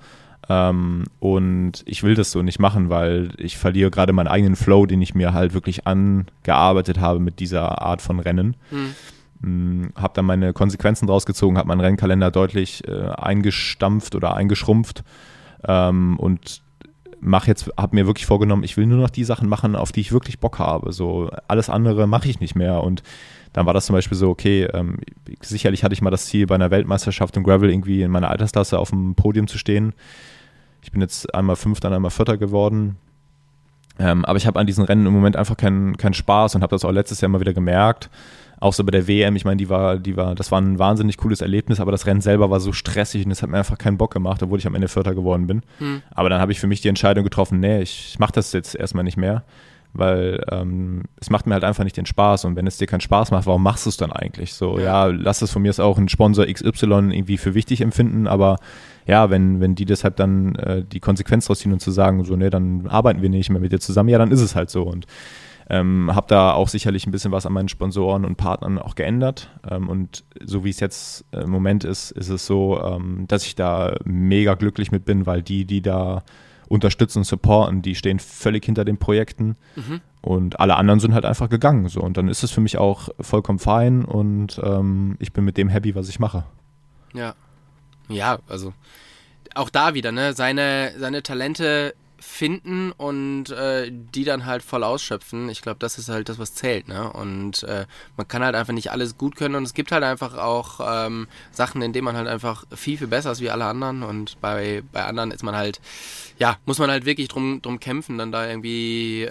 Und ich will das so nicht machen, weil ich verliere gerade meinen eigenen Flow, den ich mir halt wirklich angearbeitet habe mit dieser Art von Rennen. Habe dann meine Konsequenzen draus gezogen, habe meinen Rennkalender deutlich eingestampft oder eingeschrumpft und habe mir wirklich vorgenommen, ich will nur noch die Sachen machen, auf die ich wirklich Bock habe. So alles andere mache ich nicht mehr. Und dann war das zum Beispiel so, okay, sicherlich hatte ich mal das Ziel, bei einer Weltmeisterschaft im Gravel irgendwie in meiner Altersklasse auf dem Podium zu stehen. Ich bin jetzt einmal Fünfter, einmal Vierter geworden. Aber ich habe an diesen Rennen im Moment einfach keinen Spaß und habe das auch letztes Jahr mal wieder gemerkt. Auch so bei der WM, ich meine, das war ein wahnsinnig cooles Erlebnis, aber das Rennen selber war so stressig und es hat mir einfach keinen Bock gemacht, obwohl ich am Ende Vierter geworden bin. Aber dann habe ich für mich die Entscheidung getroffen, nee, ich mache das jetzt erstmal nicht mehr, weil es macht mir halt einfach nicht den Spaß und wenn es dir keinen Spaß macht, warum machst du es dann eigentlich? So, lass es von mir auch ein Sponsor XY irgendwie für wichtig empfinden, aber ja, wenn die deshalb dann die Konsequenz rausziehen und zu sagen, so, nee, dann arbeiten wir nicht mehr mit dir zusammen, ja, dann ist es halt so und habe da auch sicherlich ein bisschen was an meinen Sponsoren und Partnern auch geändert. Und so wie es jetzt im Moment ist es so, dass ich da mega glücklich mit bin, weil die da unterstützen und supporten, die stehen völlig hinter den Projekten und alle anderen sind halt einfach gegangen. So. Und dann ist es für mich auch vollkommen fein und ich bin mit dem happy, was ich mache. Ja, also auch da wieder, ne, seine Talente finden und die dann halt voll ausschöpfen. Ich glaube, das ist halt das, was zählt, ne? Und man kann halt einfach nicht alles gut können und es gibt halt einfach auch Sachen, in denen man halt einfach viel, viel besser ist wie alle anderen und bei anderen ist man halt, muss man halt wirklich drum kämpfen, dann da irgendwie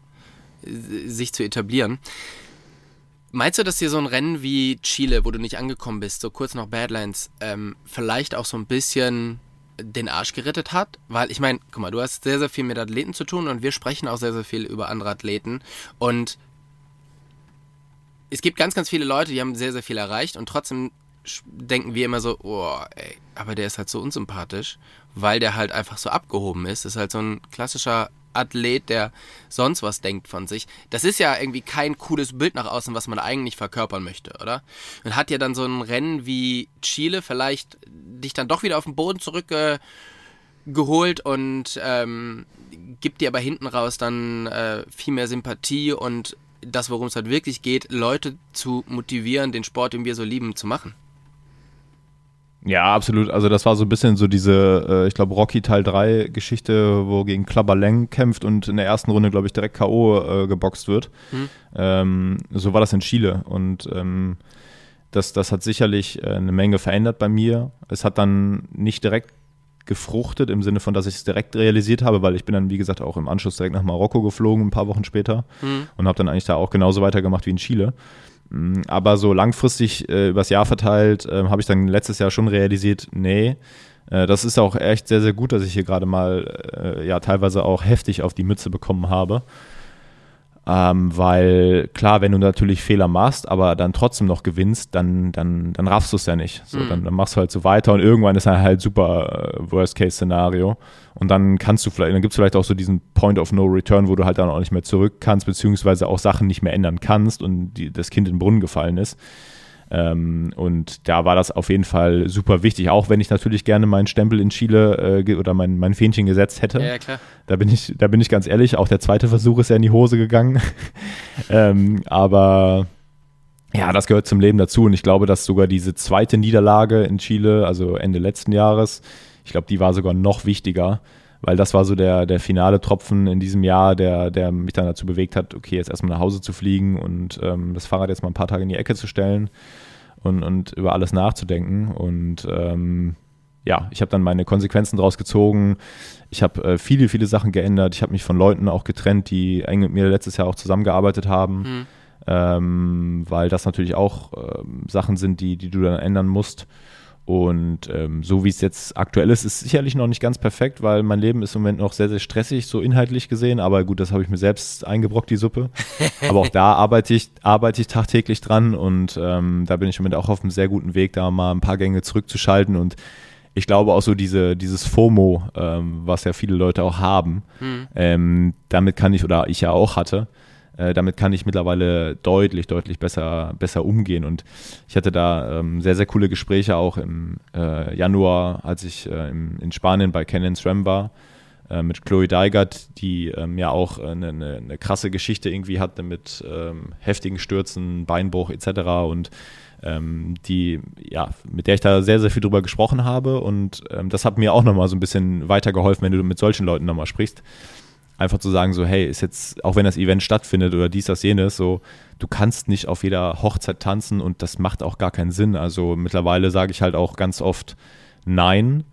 sich zu etablieren. Meinst du, dass dir so ein Rennen wie Chile, wo du nicht angekommen bist, so kurz nach Badlands, vielleicht auch so ein bisschen den Arsch gerettet hat? Weil ich meine, guck mal, du hast sehr, sehr viel mit Athleten zu tun und wir sprechen auch sehr, sehr viel über andere Athleten und es gibt ganz, ganz viele Leute, die haben sehr, sehr viel erreicht und trotzdem denken wir immer so, oh, ey, aber der ist halt so unsympathisch, weil der halt einfach so abgehoben ist. Das ist halt so ein klassischer Athlet, der sonst was denkt von sich. Das ist ja irgendwie kein cooles Bild nach außen, was man eigentlich verkörpern möchte, oder? Und hat ja dann so ein Rennen wie Chile vielleicht dich dann doch wieder auf den Boden zurückgeholt und gibt dir aber hinten raus dann viel mehr Sympathie und das, worum es halt wirklich geht, Leute zu motivieren, den Sport, den wir so lieben, zu machen. Ja, absolut. Also das war so ein bisschen so diese, ich glaube, Rocky Teil 3 Geschichte, wo gegen Clubber Lang kämpft und in der ersten Runde, glaube ich, direkt K.O. Geboxt wird. So war das in Chile und das hat sicherlich eine Menge verändert bei mir. Es hat dann nicht direkt gefruchtet, im Sinne von, dass ich es direkt realisiert habe, weil ich bin dann, wie gesagt, auch im Anschluss direkt nach Marokko geflogen, ein paar Wochen später und habe dann eigentlich da auch genauso weitergemacht wie in Chile. Aber so langfristig übers Jahr verteilt habe ich dann letztes Jahr schon realisiert, nee, das ist auch echt sehr, sehr gut, dass ich hier gerade mal ja teilweise auch heftig auf die Mütze bekommen habe. Weil klar, wenn du natürlich Fehler machst, aber dann trotzdem noch gewinnst, dann raffst du es ja nicht. So, dann machst du halt so weiter und irgendwann ist halt super Worst-Case-Szenario. Und dann gibt es vielleicht auch so diesen Point of No Return, wo du halt dann auch nicht mehr zurück kannst, beziehungsweise auch Sachen nicht mehr ändern kannst und das Kind in den Brunnen gefallen ist. Und da war das auf jeden Fall super wichtig, auch wenn ich natürlich gerne meinen Stempel in Chile oder mein Fähnchen gesetzt hätte. Ja, klar. Da bin ich ganz ehrlich, auch der zweite Versuch ist ja in die Hose gegangen. Aber ja, das gehört zum Leben dazu und ich glaube, dass sogar diese zweite Niederlage in Chile, also Ende letzten Jahres, ich glaube, die war sogar noch wichtiger, weil das war so der finale Tropfen in diesem Jahr, der mich dann dazu bewegt hat, okay, jetzt erstmal nach Hause zu fliegen und das Fahrrad jetzt mal ein paar Tage in die Ecke zu stellen und über alles nachzudenken. Und ja, ich habe dann meine Konsequenzen daraus gezogen. Ich habe viele, viele Sachen geändert. Ich habe mich von Leuten auch getrennt, die eng mit mir letztes Jahr auch zusammengearbeitet haben, weil das natürlich auch Sachen sind, die du dann ändern musst. Und so wie es jetzt aktuell ist sicherlich noch nicht ganz perfekt, weil mein Leben ist im Moment noch sehr, sehr stressig, so inhaltlich gesehen. Aber gut, das habe ich mir selbst eingebrockt, die Suppe. Aber auch da arbeite ich tagtäglich dran und da bin ich im Moment auch auf einem sehr guten Weg, da mal ein paar Gänge zurückzuschalten. Und ich glaube auch so dieses FOMO, was ja viele Leute auch haben, damit kann ich, oder ich ja auch hatte, damit kann ich mittlerweile deutlich besser umgehen. Und ich hatte da sehr, sehr coole Gespräche auch im Januar, als ich in Spanien bei Canyon SRAM war, mit Chloe Deigert, die ja auch eine krasse Geschichte irgendwie hatte mit heftigen Stürzen, Beinbruch etc. Und mit der ich da sehr, sehr viel drüber gesprochen habe. Und das hat mir auch nochmal so ein bisschen weitergeholfen, wenn du mit solchen Leuten nochmal sprichst. Einfach zu sagen, so, hey, ist jetzt, auch wenn das Event stattfindet oder dies, das, jenes, so, du kannst nicht auf jeder Hochzeit tanzen und das macht auch gar keinen Sinn. Also mittlerweile sage ich halt auch ganz oft Nein.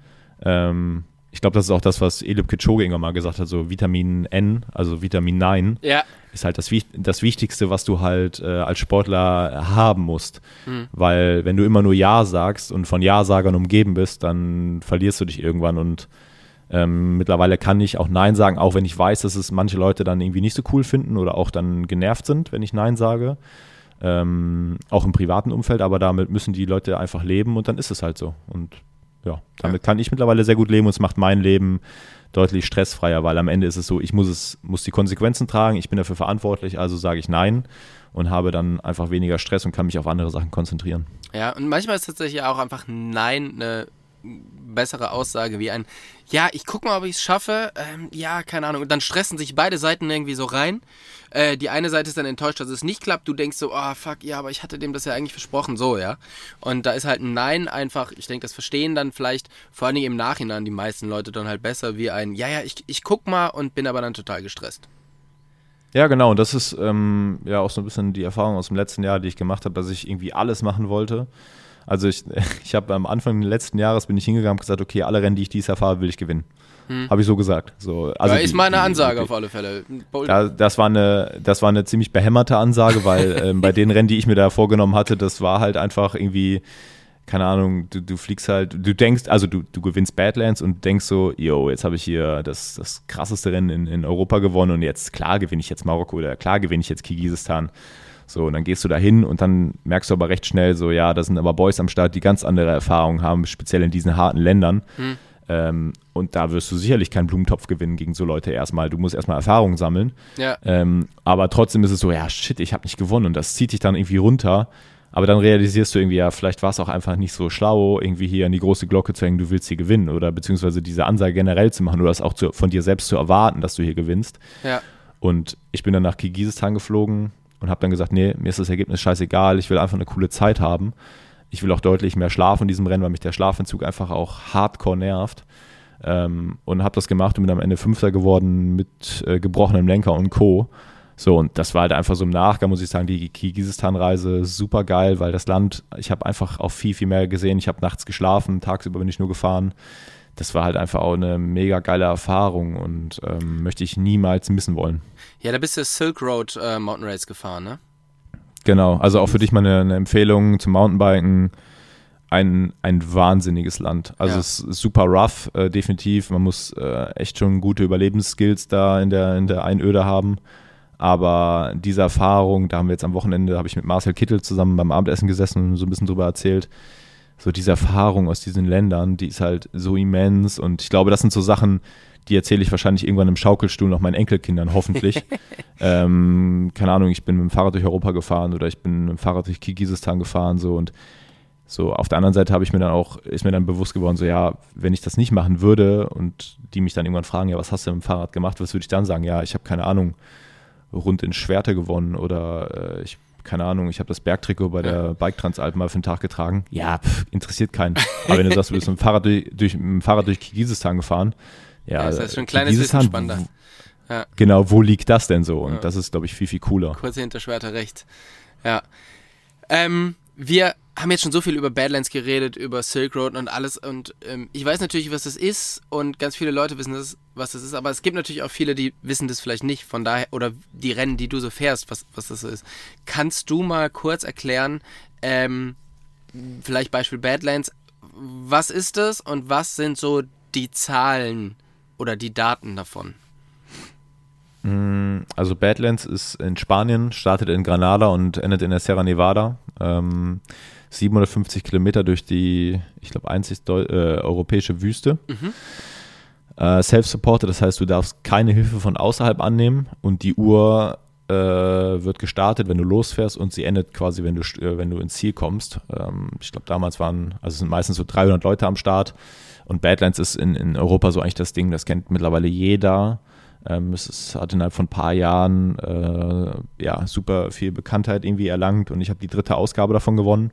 Ich glaube, das ist auch das, was Eliud Kipchoge irgendwann mal gesagt hat, so Vitamin N, also Vitamin Nein, ist halt das Wichtigste, was du halt als Sportler haben musst. Weil wenn du immer nur Ja sagst und von Ja-Sagern umgeben bist, dann verlierst du dich irgendwann und mittlerweile kann ich auch Nein sagen, auch wenn ich weiß, dass es manche Leute dann irgendwie nicht so cool finden oder auch dann genervt sind, wenn ich Nein sage. Auch im privaten Umfeld, aber damit müssen die Leute einfach leben und dann ist es halt so. Und ja, damit kann ich mittlerweile sehr gut leben und es macht mein Leben deutlich stressfreier, weil am Ende ist es so, ich muss die Konsequenzen tragen, ich bin dafür verantwortlich, also sage ich Nein und habe dann einfach weniger Stress und kann mich auf andere Sachen konzentrieren. Ja, und manchmal ist tatsächlich auch einfach Nein eine bessere Aussage wie ein ich guck mal, ob ich es schaffe, keine Ahnung, und dann stressen sich beide Seiten irgendwie so rein, die eine Seite ist dann enttäuscht, dass es nicht klappt, du denkst so, oh fuck, ja, aber ich hatte dem das ja eigentlich versprochen, so, ja, und da ist halt ein Nein einfach, ich denke, das verstehen dann vielleicht vor allen Dingen im Nachhinein die meisten Leute dann halt besser wie ein, ich guck mal und bin aber dann total gestresst. Ja, genau, und das ist ja auch so ein bisschen die Erfahrung aus dem letzten Jahr, die ich gemacht habe, dass ich irgendwie alles machen wollte. Also ich habe am Anfang des letzten Jahres bin ich hingegangen und gesagt, okay, alle Rennen, die ich dieses Jahr fahre, will ich gewinnen. Habe ich so gesagt. So, also ist mal eine Ansage auf alle Fälle. Das war eine ziemlich behämmerte Ansage, weil bei den Rennen, die ich mir da vorgenommen hatte, das war halt einfach irgendwie, keine Ahnung, du fliegst halt, du denkst, also du gewinnst Badlands und denkst so, jetzt habe ich hier das krasseste Rennen in Europa gewonnen und jetzt, klar gewinne ich jetzt Marokko oder klar gewinne ich jetzt Kirgisistan. So, und dann gehst du da hin und dann merkst du aber recht schnell so, ja, da sind aber Boys am Start, die ganz andere Erfahrungen haben, speziell in diesen harten Ländern. Und da wirst du sicherlich keinen Blumentopf gewinnen gegen so Leute erstmal. Du musst erstmal Erfahrung sammeln. Ja. Aber trotzdem ist es so, ja, shit, ich habe nicht gewonnen. Und das zieht dich dann irgendwie runter. Aber dann realisierst du irgendwie, ja, vielleicht war es auch einfach nicht so schlau, irgendwie hier an die große Glocke zu hängen, du willst hier gewinnen. Oder beziehungsweise diese Ansage generell zu machen oder das auch von dir selbst zu erwarten, dass du hier gewinnst. Ja. Und ich bin dann nach Kirgisistan geflogen und habe dann gesagt, nee, mir ist das Ergebnis scheißegal, ich will einfach eine coole Zeit haben. Ich will auch deutlich mehr schlafen in diesem Rennen, weil mich der Schlafentzug einfach auch hardcore nervt. Und habe das gemacht und bin am Ende Fünfter geworden mit gebrochenem Lenker und Co. So, und das war halt einfach so im Nachgang, muss ich sagen, die Kirgisistan-Reise super geil, weil das Land, ich habe einfach auch viel, viel mehr gesehen. Ich habe nachts geschlafen, tagsüber bin ich nur gefahren. Das war halt einfach auch eine mega geile Erfahrung und möchte ich niemals missen wollen. Ja, da bist du Silk Road Mountain Race gefahren, ne? Genau, also auch für dich mal eine Empfehlung zum Mountainbiken. Ein wahnsinniges Land. Also es ist super rough, definitiv. Man muss echt schon gute Überlebensskills da in der Einöde haben. Aber diese Erfahrung, da haben wir jetzt am Wochenende, habe ich mit Marcel Kittel zusammen beim Abendessen gesessen und so ein bisschen drüber erzählt. So diese Erfahrung aus diesen Ländern, die ist halt so immens. Und ich glaube, das sind so Sachen, die erzähle ich wahrscheinlich irgendwann im Schaukelstuhl noch meinen Enkelkindern, hoffentlich. Keine Ahnung, ich bin mit dem Fahrrad durch Europa gefahren oder ich bin mit dem Fahrrad durch Kirgisistan gefahren. So, und so auf der anderen Seite ist mir dann bewusst geworden, so ja, wenn ich das nicht machen würde und die mich dann irgendwann fragen, ja, was hast du mit dem Fahrrad gemacht, was würde ich dann sagen? Ja, ich habe keine Ahnung, rund in Schwerte gewonnen oder ich habe das Bergtrikot bei der Bike Transalp mal für einen Tag getragen. Ja, interessiert keinen. Aber wenn du sagst, du bist mit dem Fahrrad durch Kirgisistan gefahren, ja, das ist schon ein kleines bisschen spannender. Ja. Genau, wo liegt das denn so? Und das ist, glaube ich, viel, viel cooler. Kurz hinter Schwerte rechts. Ja. Wir haben jetzt schon so viel über Badlands geredet, über Silk Road und alles und ich weiß natürlich, was das ist und ganz viele Leute wissen, was das ist, aber es gibt natürlich auch viele, die wissen das vielleicht nicht, von daher, oder die Rennen, die du so fährst, was das so ist. Kannst du mal kurz erklären, vielleicht Beispiel Badlands, was ist das und was sind so die Zahlen oder die Daten davon? Also Badlands ist in Spanien, startet in Granada und endet in der Sierra Nevada. 750 Kilometer durch die, ich glaube, einzig europäische Wüste. Self-supported, das heißt, du darfst keine Hilfe von außerhalb annehmen und die Uhr wird gestartet, wenn du losfährst und sie endet quasi, wenn du ins Ziel kommst. Ich glaube, damals sind meistens so 300 Leute am Start und Badlands ist in Europa so eigentlich das Ding, das kennt mittlerweile jeder. Es hat innerhalb von ein paar Jahren super viel Bekanntheit irgendwie erlangt und ich habe die 3. Ausgabe davon gewonnen.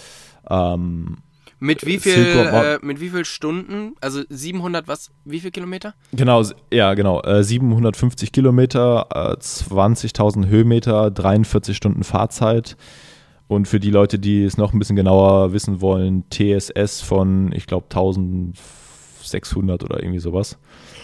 Mit wie viel Stunden? Also 700 was? Wie viel Kilometer? Genau, 750 Kilometer, 20.000 Höhenmeter, 43 Stunden Fahrzeit. Und für die Leute, die es noch ein bisschen genauer wissen wollen, TSS von, ich glaube, 1600 oder irgendwie sowas.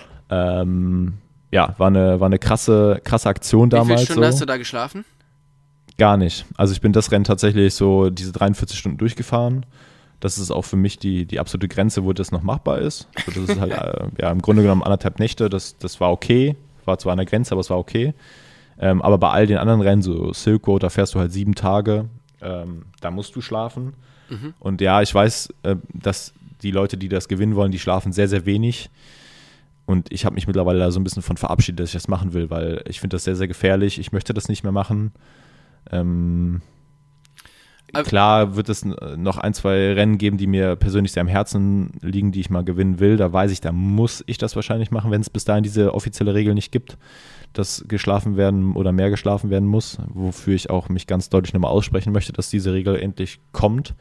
War eine krasse Aktion damals. Wie viele Stunden hast du da geschlafen? Gar nicht. Also ich bin das Rennen tatsächlich so diese 43 Stunden durchgefahren. Das ist auch für mich die absolute Grenze, wo das noch machbar ist. Also das ist halt im Grunde genommen 1,5 Nächte. Das war okay. War zwar an der Grenze, aber es war okay. Aber bei all den anderen Rennen, so Silk Road, da fährst du halt 7 Tage. Da musst du schlafen. Und ja, ich weiß, dass die Leute, die das gewinnen wollen, die schlafen sehr, sehr wenig. Und ich habe mich mittlerweile da so ein bisschen von verabschiedet, dass ich das machen will, weil ich finde das sehr, sehr gefährlich. Ich möchte das nicht mehr machen. Klar wird es noch 1, 2 Rennen geben, die mir persönlich sehr am Herzen liegen, die ich mal gewinnen will. Da weiß ich, da muss ich das wahrscheinlich machen, wenn es bis dahin diese offizielle Regel nicht gibt, dass geschlafen werden oder mehr geschlafen werden muss, wofür ich auch mich ganz deutlich nochmal aussprechen möchte, dass diese Regel endlich kommt.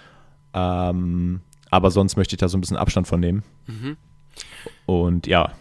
Aber sonst möchte ich da so ein bisschen Abstand von nehmen. Und ja.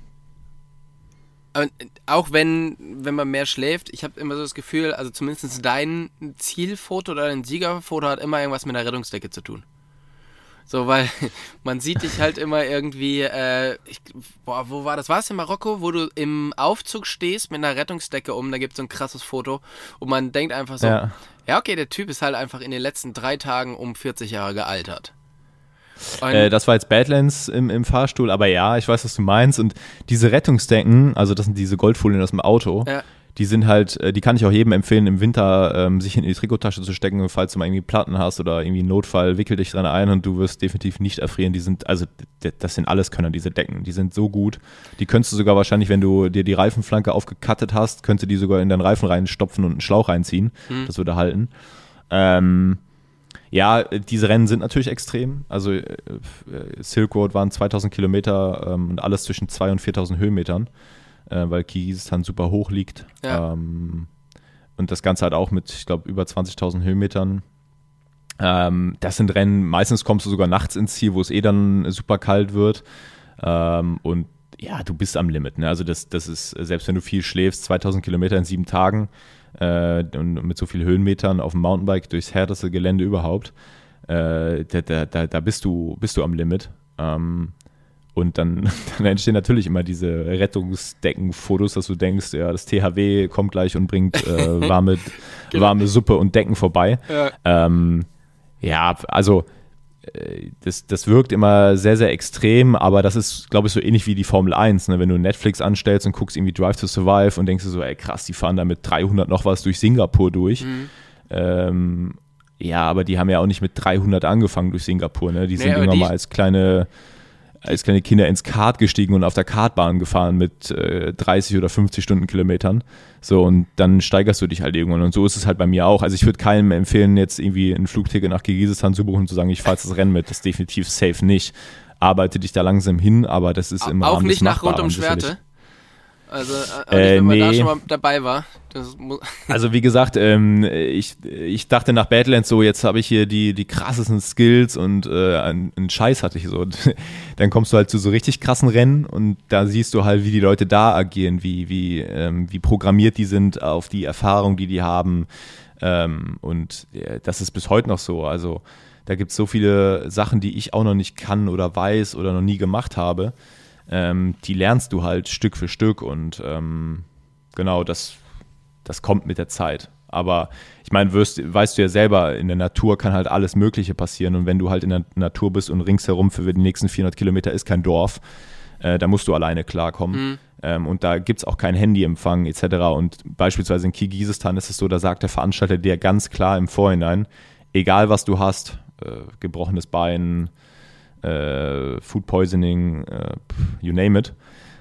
Auch wenn man mehr schläft, ich habe immer so das Gefühl, also zumindest dein Zielfoto oder dein Siegerfoto hat immer irgendwas mit einer Rettungsdecke zu tun. So, weil man sieht dich halt immer irgendwie, wo war das? War es in Marokko, wo du im Aufzug stehst mit einer Rettungsdecke da gibt es so ein krasses Foto und man denkt einfach so, ja okay, der Typ ist halt einfach in den letzten 3 Tagen um 40 Jahre gealtert. Das war jetzt Badlands im Fahrstuhl, aber ja, ich weiß, was du meinst. Und diese Rettungsdecken, also das sind diese Goldfolien aus dem Auto, die sind halt, die kann ich auch jedem empfehlen, im Winter sich in die Trikottasche zu stecken, falls du mal irgendwie Platten hast oder irgendwie einen Notfall, wickel dich dran ein und du wirst definitiv nicht erfrieren. Die sind, also das sind Alleskönner, diese Decken. Die sind so gut. Die könntest du sogar wahrscheinlich, wenn du dir die Reifenflanke aufgekattet hast, könntest du die sogar in deinen Reifen reinstopfen und einen Schlauch reinziehen. Das würde halten. Ja, diese Rennen sind natürlich extrem. Also Silk Road waren 2000 Kilometer und alles zwischen 2.000 und 4.000 Höhenmetern, weil Kirgisistan super hoch liegt. Ja. Und das Ganze halt auch mit, ich glaube, über 20.000 Höhenmetern. Das sind Rennen, meistens kommst du sogar nachts ins Ziel, wo es dann super kalt wird. Und ja, du bist am Limit. Ne? Also das ist, selbst wenn du viel schläfst, 2000 Kilometer in 7 Tagen, und mit so vielen Höhenmetern auf dem Mountainbike durchs härteste Gelände überhaupt, da bist du am Limit. Und dann entstehen natürlich immer diese Rettungsdeckenfotos, dass du denkst, ja, das THW kommt gleich und bringt warme Suppe und Decken vorbei. Ja, also das wirkt immer sehr, sehr extrem, aber das ist, glaube ich, so ähnlich wie die Formel 1, ne? Wenn du Netflix anstellst und guckst irgendwie Drive to Survive und denkst du so, ey krass, die fahren da mit 300 noch was durch Singapur durch. Ja, aber die haben ja auch nicht mit 300 angefangen durch Singapur, ne? Die sind irgendwann mal als kleine Kinder ins Kart gestiegen und auf der Kartbahn gefahren mit 30 oder 50 Stundenkilometern. So, und dann steigerst du dich halt irgendwann. Und so ist es halt bei mir auch. Also ich würde keinem empfehlen, jetzt irgendwie ein Flugticket nach Kirgisistan zu buchen und zu sagen, ich fahre jetzt das Rennen mit. Das ist definitiv safe nicht. Arbeite dich da langsam hin, aber das ist im Rahmen des Machbaren. Auch nicht nach rund um Schwerte? Also, nicht, wenn man da schon mal dabei war. Also wie gesagt, ich dachte nach Badlands so, jetzt habe ich hier die krassesten Skills und einen Scheiß hatte ich so. Und dann kommst du halt zu so richtig krassen Rennen und da siehst du halt, wie die Leute da agieren, wie programmiert die sind auf die Erfahrung, die haben. Und das ist bis heute noch so. Also da gibt es so viele Sachen, die ich auch noch nicht kann oder weiß oder noch nie gemacht habe. Die lernst du halt Stück für Stück und genau, das kommt mit der Zeit. Aber ich meine, weißt du ja selber, in der Natur kann halt alles Mögliche passieren und wenn du halt in der Natur bist und ringsherum für die nächsten 400 Kilometer ist kein Dorf, da musst du alleine klarkommen. Und da gibt es auch keinen Handyempfang etc. Und beispielsweise in Kirgisistan ist es so, da sagt der Veranstalter dir ganz klar im Vorhinein, egal was du hast, gebrochenes Bein, Food Poisoning, you name it.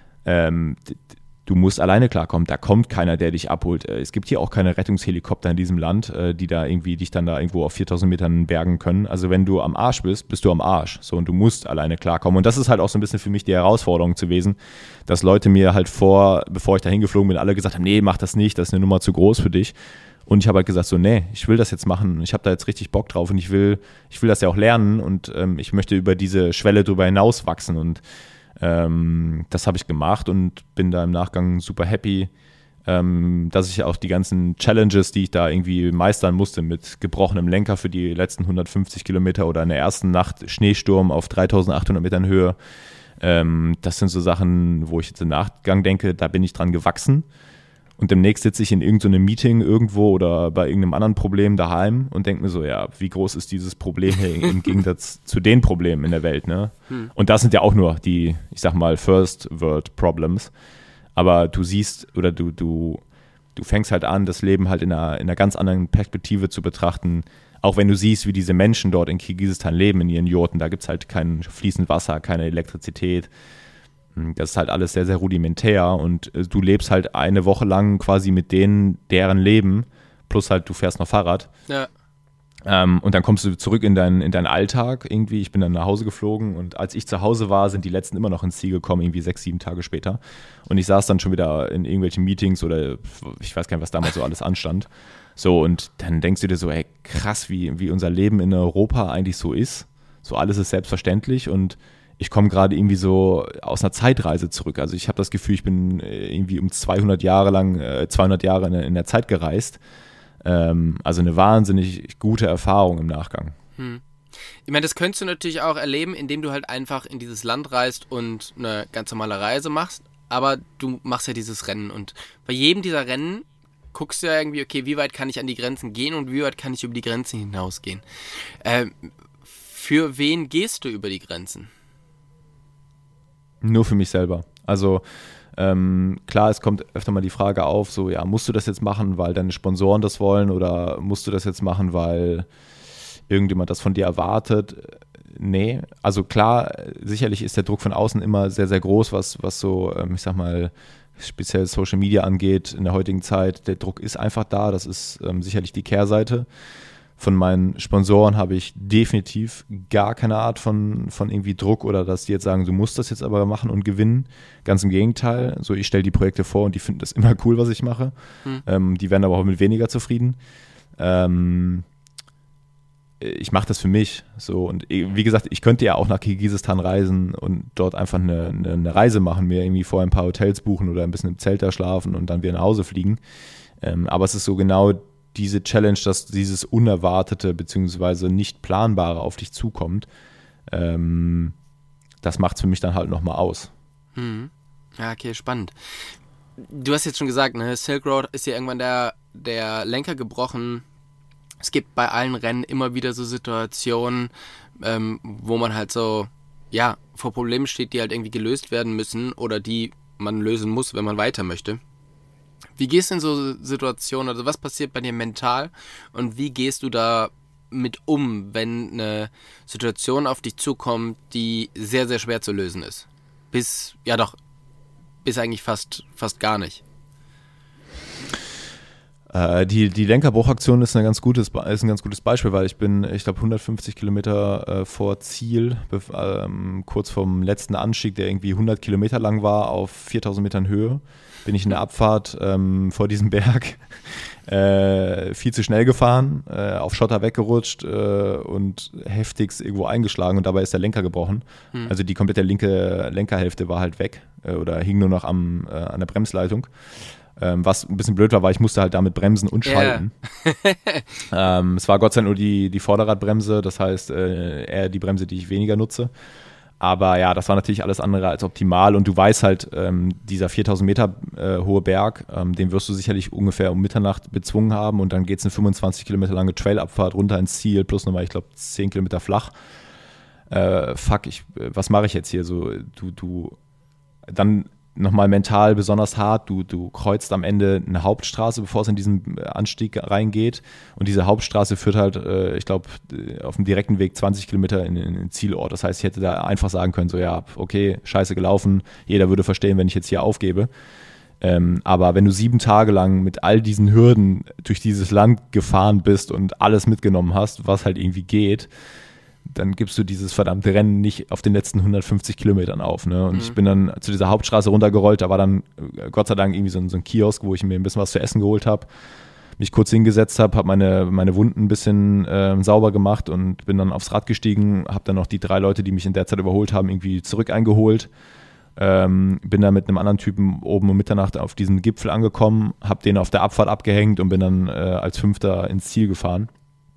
Du musst alleine klarkommen. Da kommt keiner, der dich abholt. Es gibt hier auch keine Rettungshelikopter in diesem Land, die da irgendwie dich dann da irgendwo auf 4.000 Metern bergen können. Also wenn du am Arsch bist, bist du am Arsch. So, und du musst alleine klarkommen. Und das ist halt auch so ein bisschen für mich die Herausforderung gewesen, dass Leute mir halt bevor ich da hingeflogen bin, alle gesagt haben, nee, mach das nicht, das ist eine Nummer zu groß für dich. Und ich habe halt gesagt so, nee, ich will das jetzt machen. Ich habe da jetzt richtig Bock drauf und ich will das ja auch lernen und ich möchte über diese Schwelle drüber hinaus wachsen und das habe ich gemacht und bin da im Nachgang super happy, dass ich auch die ganzen Challenges, die ich da irgendwie meistern musste mit gebrochenem Lenker für die letzten 150 Kilometer oder in der ersten Nacht Schneesturm auf 3.800 Metern Höhe, das sind so Sachen, wo ich jetzt im Nachgang denke, da bin ich dran gewachsen. Und demnächst sitze ich in irgendeinem Meeting irgendwo oder bei irgendeinem anderen Problem daheim und denke mir so, ja, wie groß ist dieses Problem hier im Gegensatz zu den Problemen in der Welt, ne? Und das sind ja auch nur die, ich sag mal, First World Problems. Aber du siehst oder du fängst halt an, das Leben halt in einer ganz anderen Perspektive zu betrachten. Auch wenn du siehst, wie diese Menschen dort in Kirgisistan leben, in ihren Jurten, da gibt es halt kein fließend Wasser, keine Elektrizität. Das ist halt alles sehr, sehr rudimentär und du lebst halt eine Woche lang quasi mit deren Leben, plus halt du fährst noch Fahrrad. Ja. Und dann kommst du zurück in deinen Alltag irgendwie. Ich bin dann nach Hause geflogen und als ich zu Hause war, sind die letzten immer noch ins Ziel gekommen, irgendwie 6, 7 Tage später. Und ich saß dann schon wieder in irgendwelchen Meetings oder ich weiß gar nicht, was damals so alles anstand. So, und dann denkst du dir so, ey, krass, wie unser Leben in Europa eigentlich so ist. So alles ist selbstverständlich und ich komme gerade irgendwie so aus einer Zeitreise zurück. Also ich habe das Gefühl, ich bin irgendwie um 200 Jahre in der Zeit gereist. Also eine wahnsinnig gute Erfahrung im Nachgang. Ich meine, das könntest du natürlich auch erleben, indem du halt einfach in dieses Land reist und eine ganz normale Reise machst. Aber du machst ja dieses Rennen und bei jedem dieser Rennen guckst du ja irgendwie, okay, wie weit kann ich an die Grenzen gehen und wie weit kann ich über die Grenzen hinausgehen. Für wen gehst du über die Grenzen? Nur für mich selber. Also klar, es kommt öfter mal die Frage auf, so ja, musst du das jetzt machen, weil deine Sponsoren das wollen oder musst du das jetzt machen, weil irgendjemand das von dir erwartet? Nee, also klar, sicherlich ist der Druck von außen immer sehr, sehr groß, was so, ich sag mal, speziell Social Media angeht in der heutigen Zeit. Der Druck ist einfach da, das ist sicherlich die Kehrseite. Von meinen Sponsoren habe ich definitiv gar keine Art von irgendwie Druck oder dass die jetzt sagen, du musst das jetzt aber machen und gewinnen. Ganz im Gegenteil. So, ich stelle die Projekte vor und die finden das immer cool, was ich mache. Die werden aber auch mit weniger zufrieden. Ich mache das für mich. So, und wie gesagt, ich könnte ja auch nach Kirgisistan reisen und dort einfach eine Reise machen, mir irgendwie vorher ein paar Hotels buchen oder ein bisschen im Zelt da schlafen und dann wieder nach Hause fliegen. Aber es ist so genau diese Challenge, dass dieses Unerwartete bzw. nicht Planbare auf dich zukommt, das macht es für mich dann halt nochmal aus. Ja, okay, spannend. Du hast jetzt schon gesagt, ne, Silk Road ist ja irgendwann der Lenker gebrochen. Es gibt bei allen Rennen immer wieder so Situationen, wo man halt so, ja, vor Problemen steht, die halt irgendwie gelöst werden müssen oder die man lösen muss, wenn man weiter möchte. Wie gehst du in so Situationen, also was passiert bei dir mental und wie gehst du da mit um, wenn eine Situation auf dich zukommt, die sehr, sehr schwer zu lösen ist? Bis eigentlich fast gar nicht. Die Lenkerbruchaktion ist ein ganz gutes Beispiel, weil ich glaube 150 Kilometer vor Ziel, kurz vorm letzten Anstieg, der irgendwie 100 Kilometer lang war, auf 4000 Metern Höhe, bin ich in der Abfahrt vor diesem Berg viel zu schnell gefahren, auf Schotter weggerutscht und heftigst irgendwo eingeschlagen und dabei ist der Lenker gebrochen. Also die komplette linke Lenkerhälfte war halt weg oder hing nur noch an der Bremsleitung. Was ein bisschen blöd war, weil ich musste halt damit bremsen und schalten. Es war Gott sei Dank nur die Vorderradbremse, das heißt eher die Bremse, die ich weniger nutze. Aber ja, das war natürlich alles andere als optimal und du weißt halt, dieser 4000 Meter hohe Berg, den wirst du sicherlich ungefähr um Mitternacht bezwungen haben und dann geht es eine 25 Kilometer lange Trailabfahrt runter ins Ziel, plus nochmal, ich glaube, 10 Kilometer flach. Was mache ich jetzt hier? So, du dann nochmal mental besonders hart, du kreuzt am Ende eine Hauptstraße, bevor es in diesen Anstieg reingeht und diese Hauptstraße führt halt, ich glaube, auf dem direkten Weg 20 Kilometer in den Zielort. Das heißt, ich hätte da einfach sagen können, so ja, okay, scheiße gelaufen, jeder würde verstehen, wenn ich jetzt hier aufgebe. Aber wenn du 7 Tage lang mit all diesen Hürden durch dieses Land gefahren bist und alles mitgenommen hast, was halt irgendwie geht, dann gibst du dieses verdammte Rennen nicht auf den letzten 150 Kilometern auf. Ne? Und ich bin dann zu dieser Hauptstraße runtergerollt, da war dann Gott sei Dank irgendwie so ein Kiosk, wo ich mir ein bisschen was zu essen geholt habe, mich kurz hingesetzt habe meine Wunden ein bisschen sauber gemacht und bin dann aufs Rad gestiegen, habe dann noch die 3 Leute, die mich in der Zeit überholt haben, irgendwie zurück eingeholt. Bin dann mit einem anderen Typen oben um Mitternacht auf diesen Gipfel angekommen, habe den auf der Abfahrt abgehängt und bin dann als Fünfter ins Ziel gefahren.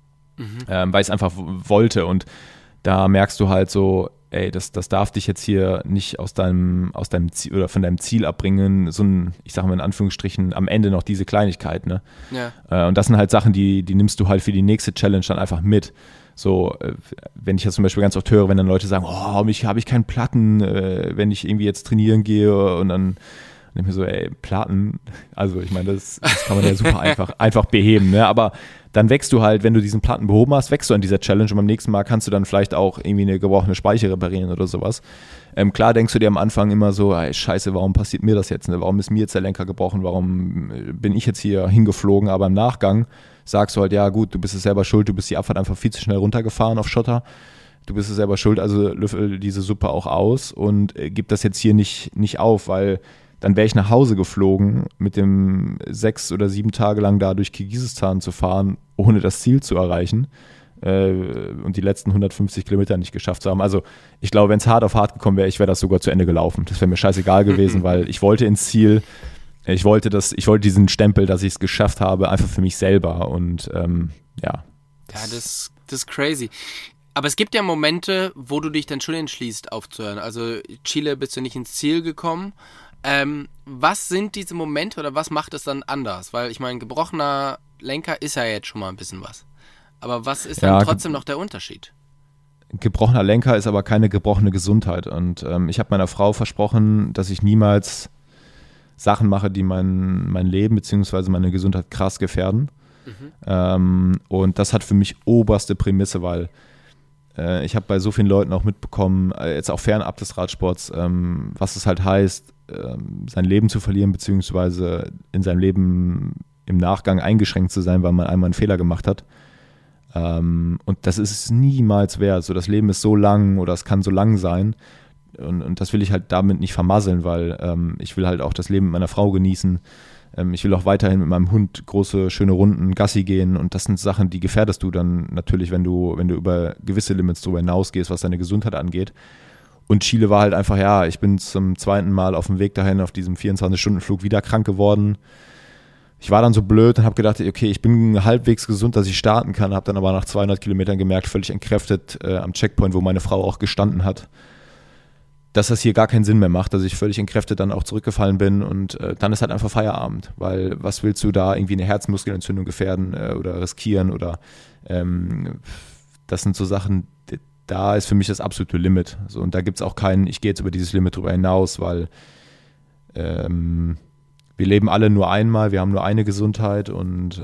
Weil ich es einfach wollte und da merkst du halt so, ey, das darf dich jetzt hier nicht aus deinem Ziel oder von deinem Ziel abbringen, so ein, ich sag mal in Anführungsstrichen, am Ende noch diese Kleinigkeit, ne? Ja. Und das sind halt Sachen, die nimmst du halt für die nächste Challenge dann einfach mit. So, wenn ich das zum Beispiel ganz oft höre, wenn dann Leute sagen, habe ich keinen Platten, wenn ich irgendwie jetzt trainieren gehe und dann denke ich mir so, ey, Platten, also ich meine, das kann man ja super einfach beheben, ne? Aber dann wächst du halt, wenn du diesen Platten behoben hast, wächst du an dieser Challenge und beim nächsten Mal kannst du dann vielleicht auch irgendwie eine gebrochene Speiche reparieren oder sowas. Klar denkst du dir am Anfang immer so, ey, scheiße, warum passiert mir das jetzt? Ne? Warum ist mir jetzt der Lenker gebrochen? Warum bin ich jetzt hier hingeflogen? Aber im Nachgang sagst du halt, ja gut, du bist es selber schuld, du bist die Abfahrt einfach viel zu schnell runtergefahren auf Schotter. Du bist es selber schuld, also löffel diese Suppe auch aus und gib das jetzt hier nicht auf, weil dann wäre ich nach Hause geflogen, mit dem 6 oder 7 Tage lang da durch Kirgisistan zu fahren, ohne das Ziel zu erreichen und die letzten 150 Kilometer nicht geschafft zu haben. Also ich glaube, wenn es hart auf hart gekommen wäre, ich wäre das sogar zu Ende gelaufen. Das wäre mir scheißegal gewesen, weil ich wollte ins Ziel, ich wollte diesen Stempel, dass ich es geschafft habe, einfach für mich selber und ja. Ja, das ist crazy. Aber es gibt ja Momente, wo du dich dann schon entschließt aufzuhören. Also Chile bist du nicht ins Ziel gekommen. Was sind diese Momente oder was macht es dann anders? Weil ich meine, gebrochener Lenker ist ja jetzt schon mal ein bisschen was. Aber was ist dann trotzdem noch der Unterschied? gebrochener Lenker ist aber keine gebrochene Gesundheit. Und ich habe meiner Frau versprochen, dass ich niemals Sachen mache, die mein Leben bzw. meine Gesundheit krass gefährden. Und das hat für mich oberste Prämisse, weil ich habe bei so vielen Leuten auch mitbekommen, jetzt auch fernab des Radsports, was es halt heißt, sein Leben zu verlieren, beziehungsweise in seinem Leben im Nachgang eingeschränkt zu sein, weil man einmal einen Fehler gemacht hat. Und das ist es niemals wert. So, das Leben ist so lang oder es kann so lang sein. Und das will ich halt damit nicht vermasseln, weil ich will halt auch das Leben mit meiner Frau genießen. Ich will auch weiterhin mit meinem Hund große, schöne Runden Gassi gehen. Und das sind Sachen, die gefährdest du dann natürlich, wenn du über gewisse Limits drüber hinausgehst, was deine Gesundheit angeht. Und Chile war halt einfach, ja, ich bin zum zweiten Mal auf dem Weg dahin auf diesem 24-Stunden-Flug wieder krank geworden. Ich war dann so blöd und habe gedacht, okay, ich bin halbwegs gesund, dass ich starten kann, habe dann aber nach 200 Kilometern gemerkt, völlig entkräftet am Checkpoint, wo meine Frau auch gestanden hat, dass das hier gar keinen Sinn mehr macht, dass ich völlig entkräftet dann auch zurückgefallen bin und dann ist halt einfach Feierabend, weil was willst du da irgendwie eine Herzmuskelentzündung gefährden oder riskieren oder das sind so Sachen, da ist für mich das absolute Limit. So, und da gibt es auch keinen, ich gehe jetzt über dieses Limit drüber hinaus, weil wir leben alle nur einmal, wir haben nur eine Gesundheit und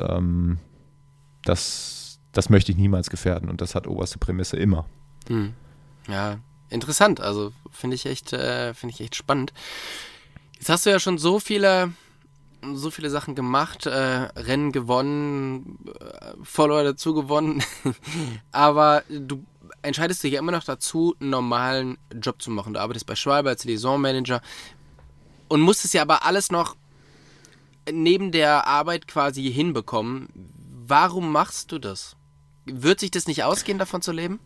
das möchte ich niemals gefährden und das hat oberste Prämisse immer. Ja, interessant, also finde ich echt spannend. Jetzt hast du ja schon so viele Sachen gemacht, Rennen gewonnen, Follower dazu gewonnen, aber du entscheidest dich ja immer noch dazu, einen normalen Job zu machen. Du arbeitest bei Schwalbe als Saisonmanager und musstest ja aber alles noch neben der Arbeit quasi hinbekommen. Warum machst du das? Wird sich das nicht ausgehen, davon zu leben?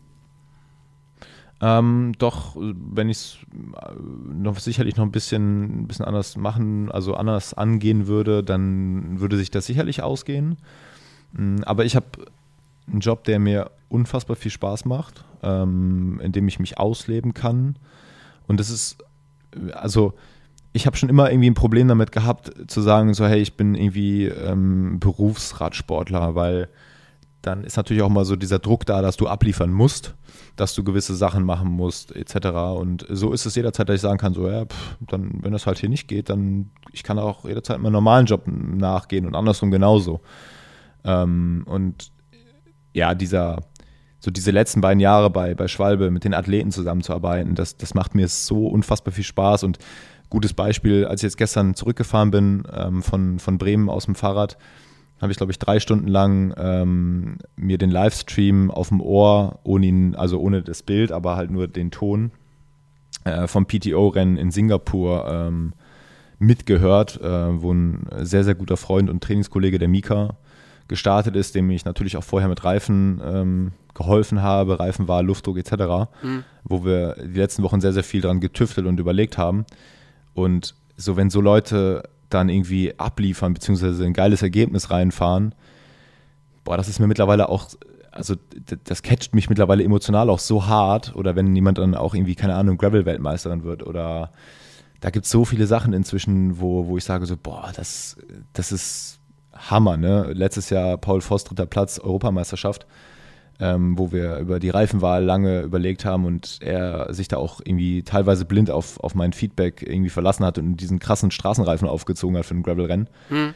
Doch, wenn ich es sicherlich noch ein bisschen anders machen, also anders angehen würde, dann würde sich das sicherlich ausgehen. Aber ich habe einen Job, der mir unfassbar viel Spaß macht, in dem ich mich ausleben kann. Und das ist, also ich habe schon immer irgendwie ein Problem damit gehabt, zu sagen, so hey, ich bin irgendwie Berufsradsportler, weil dann ist natürlich auch mal so dieser Druck da, dass du abliefern musst, dass du gewisse Sachen machen musst, etc. Und so ist es jederzeit, dass ich sagen kann, so ja, dann, wenn das halt hier nicht geht, dann ich kann auch jederzeit meinen normalen Job nachgehen und andersrum genauso. Und ja, diese letzten beiden Jahre bei Schwalbe mit den Athleten zusammenzuarbeiten, das macht mir so unfassbar viel Spaß. Und gutes Beispiel, als ich jetzt gestern zurückgefahren bin von Bremen aus dem Fahrrad, habe ich, glaube ich, 3 Stunden lang mir den Livestream auf dem Ohr, ohne das Bild, aber halt nur den Ton vom PTO-Rennen in Singapur mitgehört, wo ein sehr, sehr guter Freund und Trainingskollege, der Mika, gestartet ist, dem ich natürlich auch vorher mit Reifen geholfen habe, Reifenwahl, Luftdruck etc., wo wir die letzten Wochen sehr, sehr viel dran getüftelt und überlegt haben. Und so, wenn so Leute dann irgendwie abliefern, beziehungsweise ein geiles Ergebnis reinfahren, das ist mir mittlerweile auch, also das catcht mich mittlerweile emotional auch so hart, oder wenn jemand dann auch irgendwie, keine Ahnung, Gravel-Weltmeisterin wird, oder da gibt es so viele Sachen inzwischen, wo ich sage so, das ist Hammer, ne? Letztes Jahr Paul Voss 3. Platz, Europameisterschaft, wo wir über die Reifenwahl lange überlegt haben und er sich da auch irgendwie teilweise blind auf mein Feedback irgendwie verlassen hat und diesen krassen Straßenreifen aufgezogen hat für ein Gravelrennen.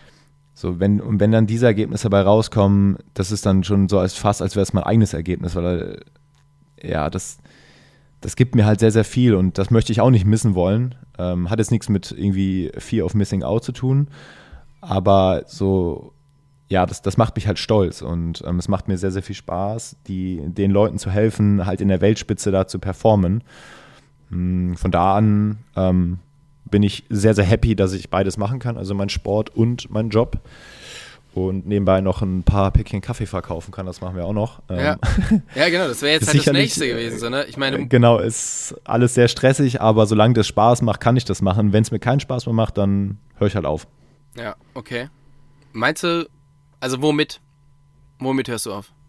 So, wenn dann diese Ergebnisse dabei rauskommen, das ist dann schon so als wäre es mein eigenes Ergebnis, weil ja, das gibt mir halt sehr, sehr viel und das möchte ich auch nicht missen wollen. Hat jetzt nichts mit irgendwie Fear of Missing Out zu tun, aber so, ja, das macht mich halt stolz und es macht mir sehr, sehr viel Spaß, den Leuten zu helfen, halt in der Weltspitze da zu performen. Von da an bin ich sehr, sehr happy, dass ich beides machen kann, also meinen Sport und meinen Job und nebenbei noch ein paar Päckchen Kaffee verkaufen kann, das machen wir auch noch. Ja, genau, das wäre jetzt halt das Nächste gewesen. So, ne? Ich meine, genau, ist alles sehr stressig, aber solange das Spaß macht, kann ich das machen. Wenn es mir keinen Spaß mehr macht, dann höre ich halt auf. Ja, okay. Meinst du, also womit hörst du auf?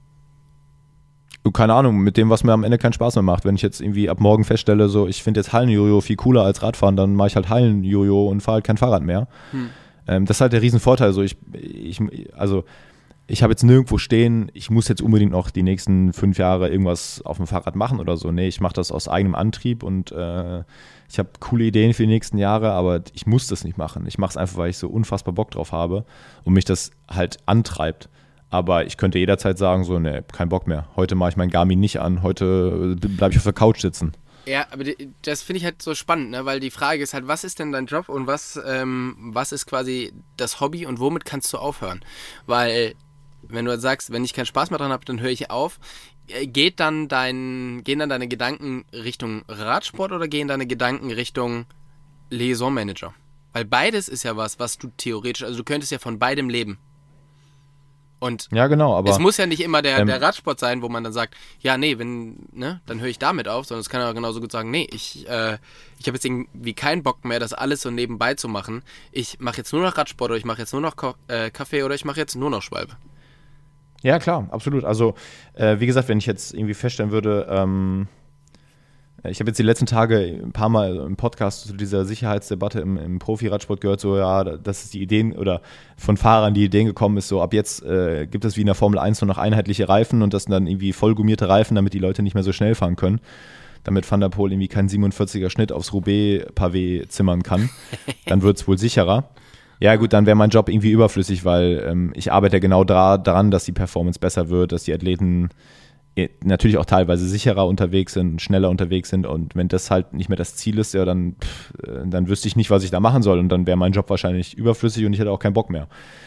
Keine Ahnung, mit dem, was mir am Ende keinen Spaß mehr macht. Wenn ich jetzt irgendwie ab morgen feststelle, so ich finde jetzt Hallenjojo viel cooler als Radfahren, dann mache ich halt Hallenjojo und fahre halt kein Fahrrad mehr. Das ist halt der Riesenvorteil. So also ich habe jetzt nirgendwo stehen, ich muss jetzt unbedingt noch die nächsten 5 Jahre irgendwas auf dem Fahrrad machen oder so. Nee, ich mache das aus eigenem Antrieb und ich habe coole Ideen für die nächsten Jahre, aber ich muss das nicht machen. Ich mache es einfach, weil ich so unfassbar Bock drauf habe und mich das halt antreibt. Aber ich könnte jederzeit sagen, so, nee, kein Bock mehr. Heute mache ich mein Garmin nicht an, heute bleibe ich auf der Couch sitzen. Ja, aber das finde ich halt so spannend, ne? Weil die Frage ist halt, was ist denn dein Job und was ist quasi das Hobby und womit kannst du aufhören? Weil, wenn du sagst, wenn ich keinen Spaß mehr dran habe, dann höre ich auf. Gehen dann deine Gedanken Richtung Radsport oder gehen deine Gedanken Richtung Liaison-Manager? Weil beides ist ja was du theoretisch, also du könntest ja von beidem leben. Und ja, genau, aber es muss ja nicht immer der Radsport sein, wo man dann sagt, ja, nee, dann höre ich damit auf, sondern es kann ja genauso gut sagen, nee, ich habe jetzt irgendwie keinen Bock mehr, das alles so nebenbei zu machen. Ich mache jetzt nur noch Radsport oder ich mache jetzt nur noch Kaffee oder ich mache jetzt nur noch Schwalbe. Ja, klar, absolut. Also, wie gesagt, wenn ich jetzt irgendwie feststellen würde, ich habe jetzt die letzten Tage ein paar Mal im Podcast zu dieser Sicherheitsdebatte im Profi-Radsport gehört, so ja, dass es die Ideen oder von Fahrern die Ideen gekommen ist, so ab jetzt gibt es wie in der Formel 1 nur noch einheitliche Reifen und das sind dann irgendwie vollgummierte Reifen, damit die Leute nicht mehr so schnell fahren können. Damit Van der Poel irgendwie keinen 47er Schnitt aufs Roubaix-Pavé zimmern kann. Dann wird es wohl sicherer. Ja gut, dann wäre mein Job irgendwie überflüssig, weil ich arbeite ja genau daran, dass die Performance besser wird, dass die Athleten natürlich auch teilweise sicherer unterwegs sind, schneller unterwegs sind und wenn das halt nicht mehr das Ziel ist, ja dann wüsste ich nicht, was ich da machen soll und dann wäre mein Job wahrscheinlich überflüssig und ich hätte auch keinen Bock mehr.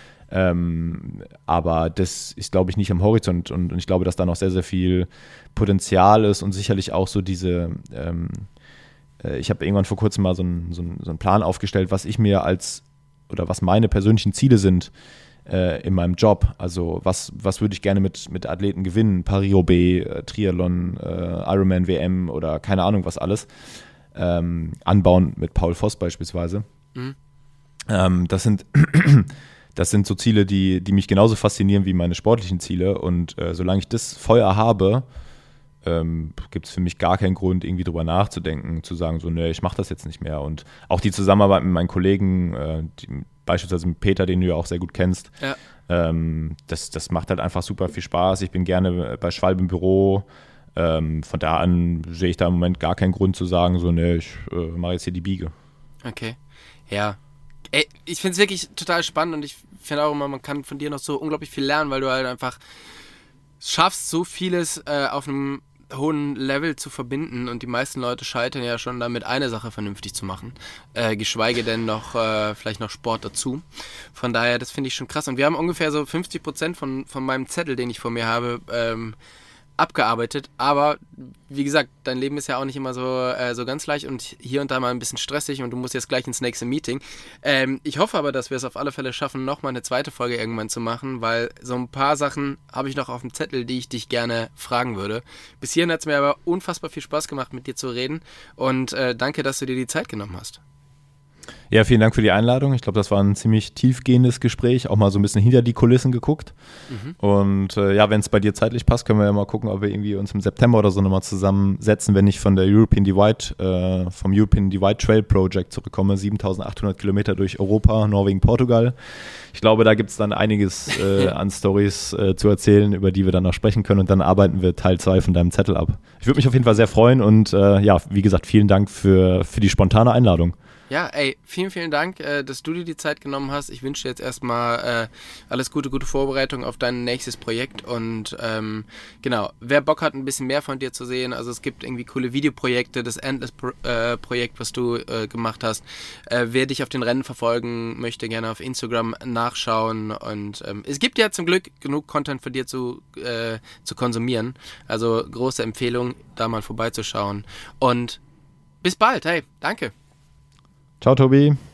Aber das ist, glaube ich, nicht am Horizont und ich glaube, dass da noch sehr, sehr viel Potenzial ist und sicherlich auch so diese ich habe irgendwann vor kurzem mal so einen Plan aufgestellt, was ich mir oder was meine persönlichen Ziele sind in meinem Job. Also was würde ich gerne mit Athleten gewinnen? Paris-Roubaix, Triathlon, Ironman WM oder keine Ahnung was alles. Anbauen mit Paul Voss beispielsweise. Mhm. Das sind so Ziele, die mich genauso faszinieren wie meine sportlichen Ziele und solange ich das Feuer habe, gibt es für mich gar keinen Grund, irgendwie drüber nachzudenken, zu sagen, so, nee, ich mache das jetzt nicht mehr. Und auch die Zusammenarbeit mit meinen Kollegen, beispielsweise mit Peter, den du ja auch sehr gut kennst, ja. Das macht halt einfach super viel Spaß. Ich bin gerne bei Schwalbe im Büro. Von da an sehe ich da im Moment gar keinen Grund zu sagen, so, nee, ich mache jetzt hier die Biege. Okay, ja. Ey, ich finde es wirklich total spannend und ich finde auch immer, man kann von dir noch so unglaublich viel lernen, weil du halt einfach schaffst, so vieles auf einem hohen Level zu verbinden und die meisten Leute scheitern ja schon damit, eine Sache vernünftig zu machen, geschweige denn noch vielleicht noch Sport dazu. Von daher, das finde ich schon krass und wir haben ungefähr so 50% von meinem Zettel, den ich vor mir habe, abgearbeitet, aber wie gesagt, dein Leben ist ja auch nicht immer so ganz leicht und hier und da mal ein bisschen stressig und du musst jetzt gleich ins nächste Meeting. Ich hoffe aber, dass wir es auf alle Fälle schaffen, nochmal eine zweite Folge irgendwann zu machen, weil so ein paar Sachen habe ich noch auf dem Zettel, die ich dich gerne fragen würde. Bis hierhin hat es mir aber unfassbar viel Spaß gemacht, mit dir zu reden und danke, dass du dir die Zeit genommen hast. Ja, vielen Dank für die Einladung. Ich glaube, das war ein ziemlich tiefgehendes Gespräch, auch mal so ein bisschen hinter die Kulissen geguckt. Mhm. Und ja, wenn es bei dir zeitlich passt, können wir ja mal gucken, ob wir irgendwie uns im September oder so nochmal zusammensetzen, wenn ich von der vom European Divide Trail Project zurückkomme, 7.800 Kilometer durch Europa, Norwegen, Portugal. Ich glaube, da gibt es dann einiges an Storys zu erzählen, über die wir dann noch sprechen können und dann arbeiten wir Teil 2 von deinem Zettel ab. Ich würde mich auf jeden Fall sehr freuen und ja, wie gesagt, vielen Dank für die spontane Einladung. Ja, ey, vielen, vielen Dank, dass du dir die Zeit genommen hast. Ich wünsche dir jetzt erstmal alles gute Vorbereitung auf dein nächstes Projekt und genau, wer Bock hat, ein bisschen mehr von dir zu sehen, also es gibt irgendwie coole Videoprojekte, das Endless-Projekt, was du gemacht hast. Wer dich auf den Rennen verfolgen möchte, gerne auf Instagram nachschauen und es gibt ja zum Glück genug Content von dir zu konsumieren, also große Empfehlung, da mal vorbeizuschauen und bis bald, hey, danke. Ciao, Tobi.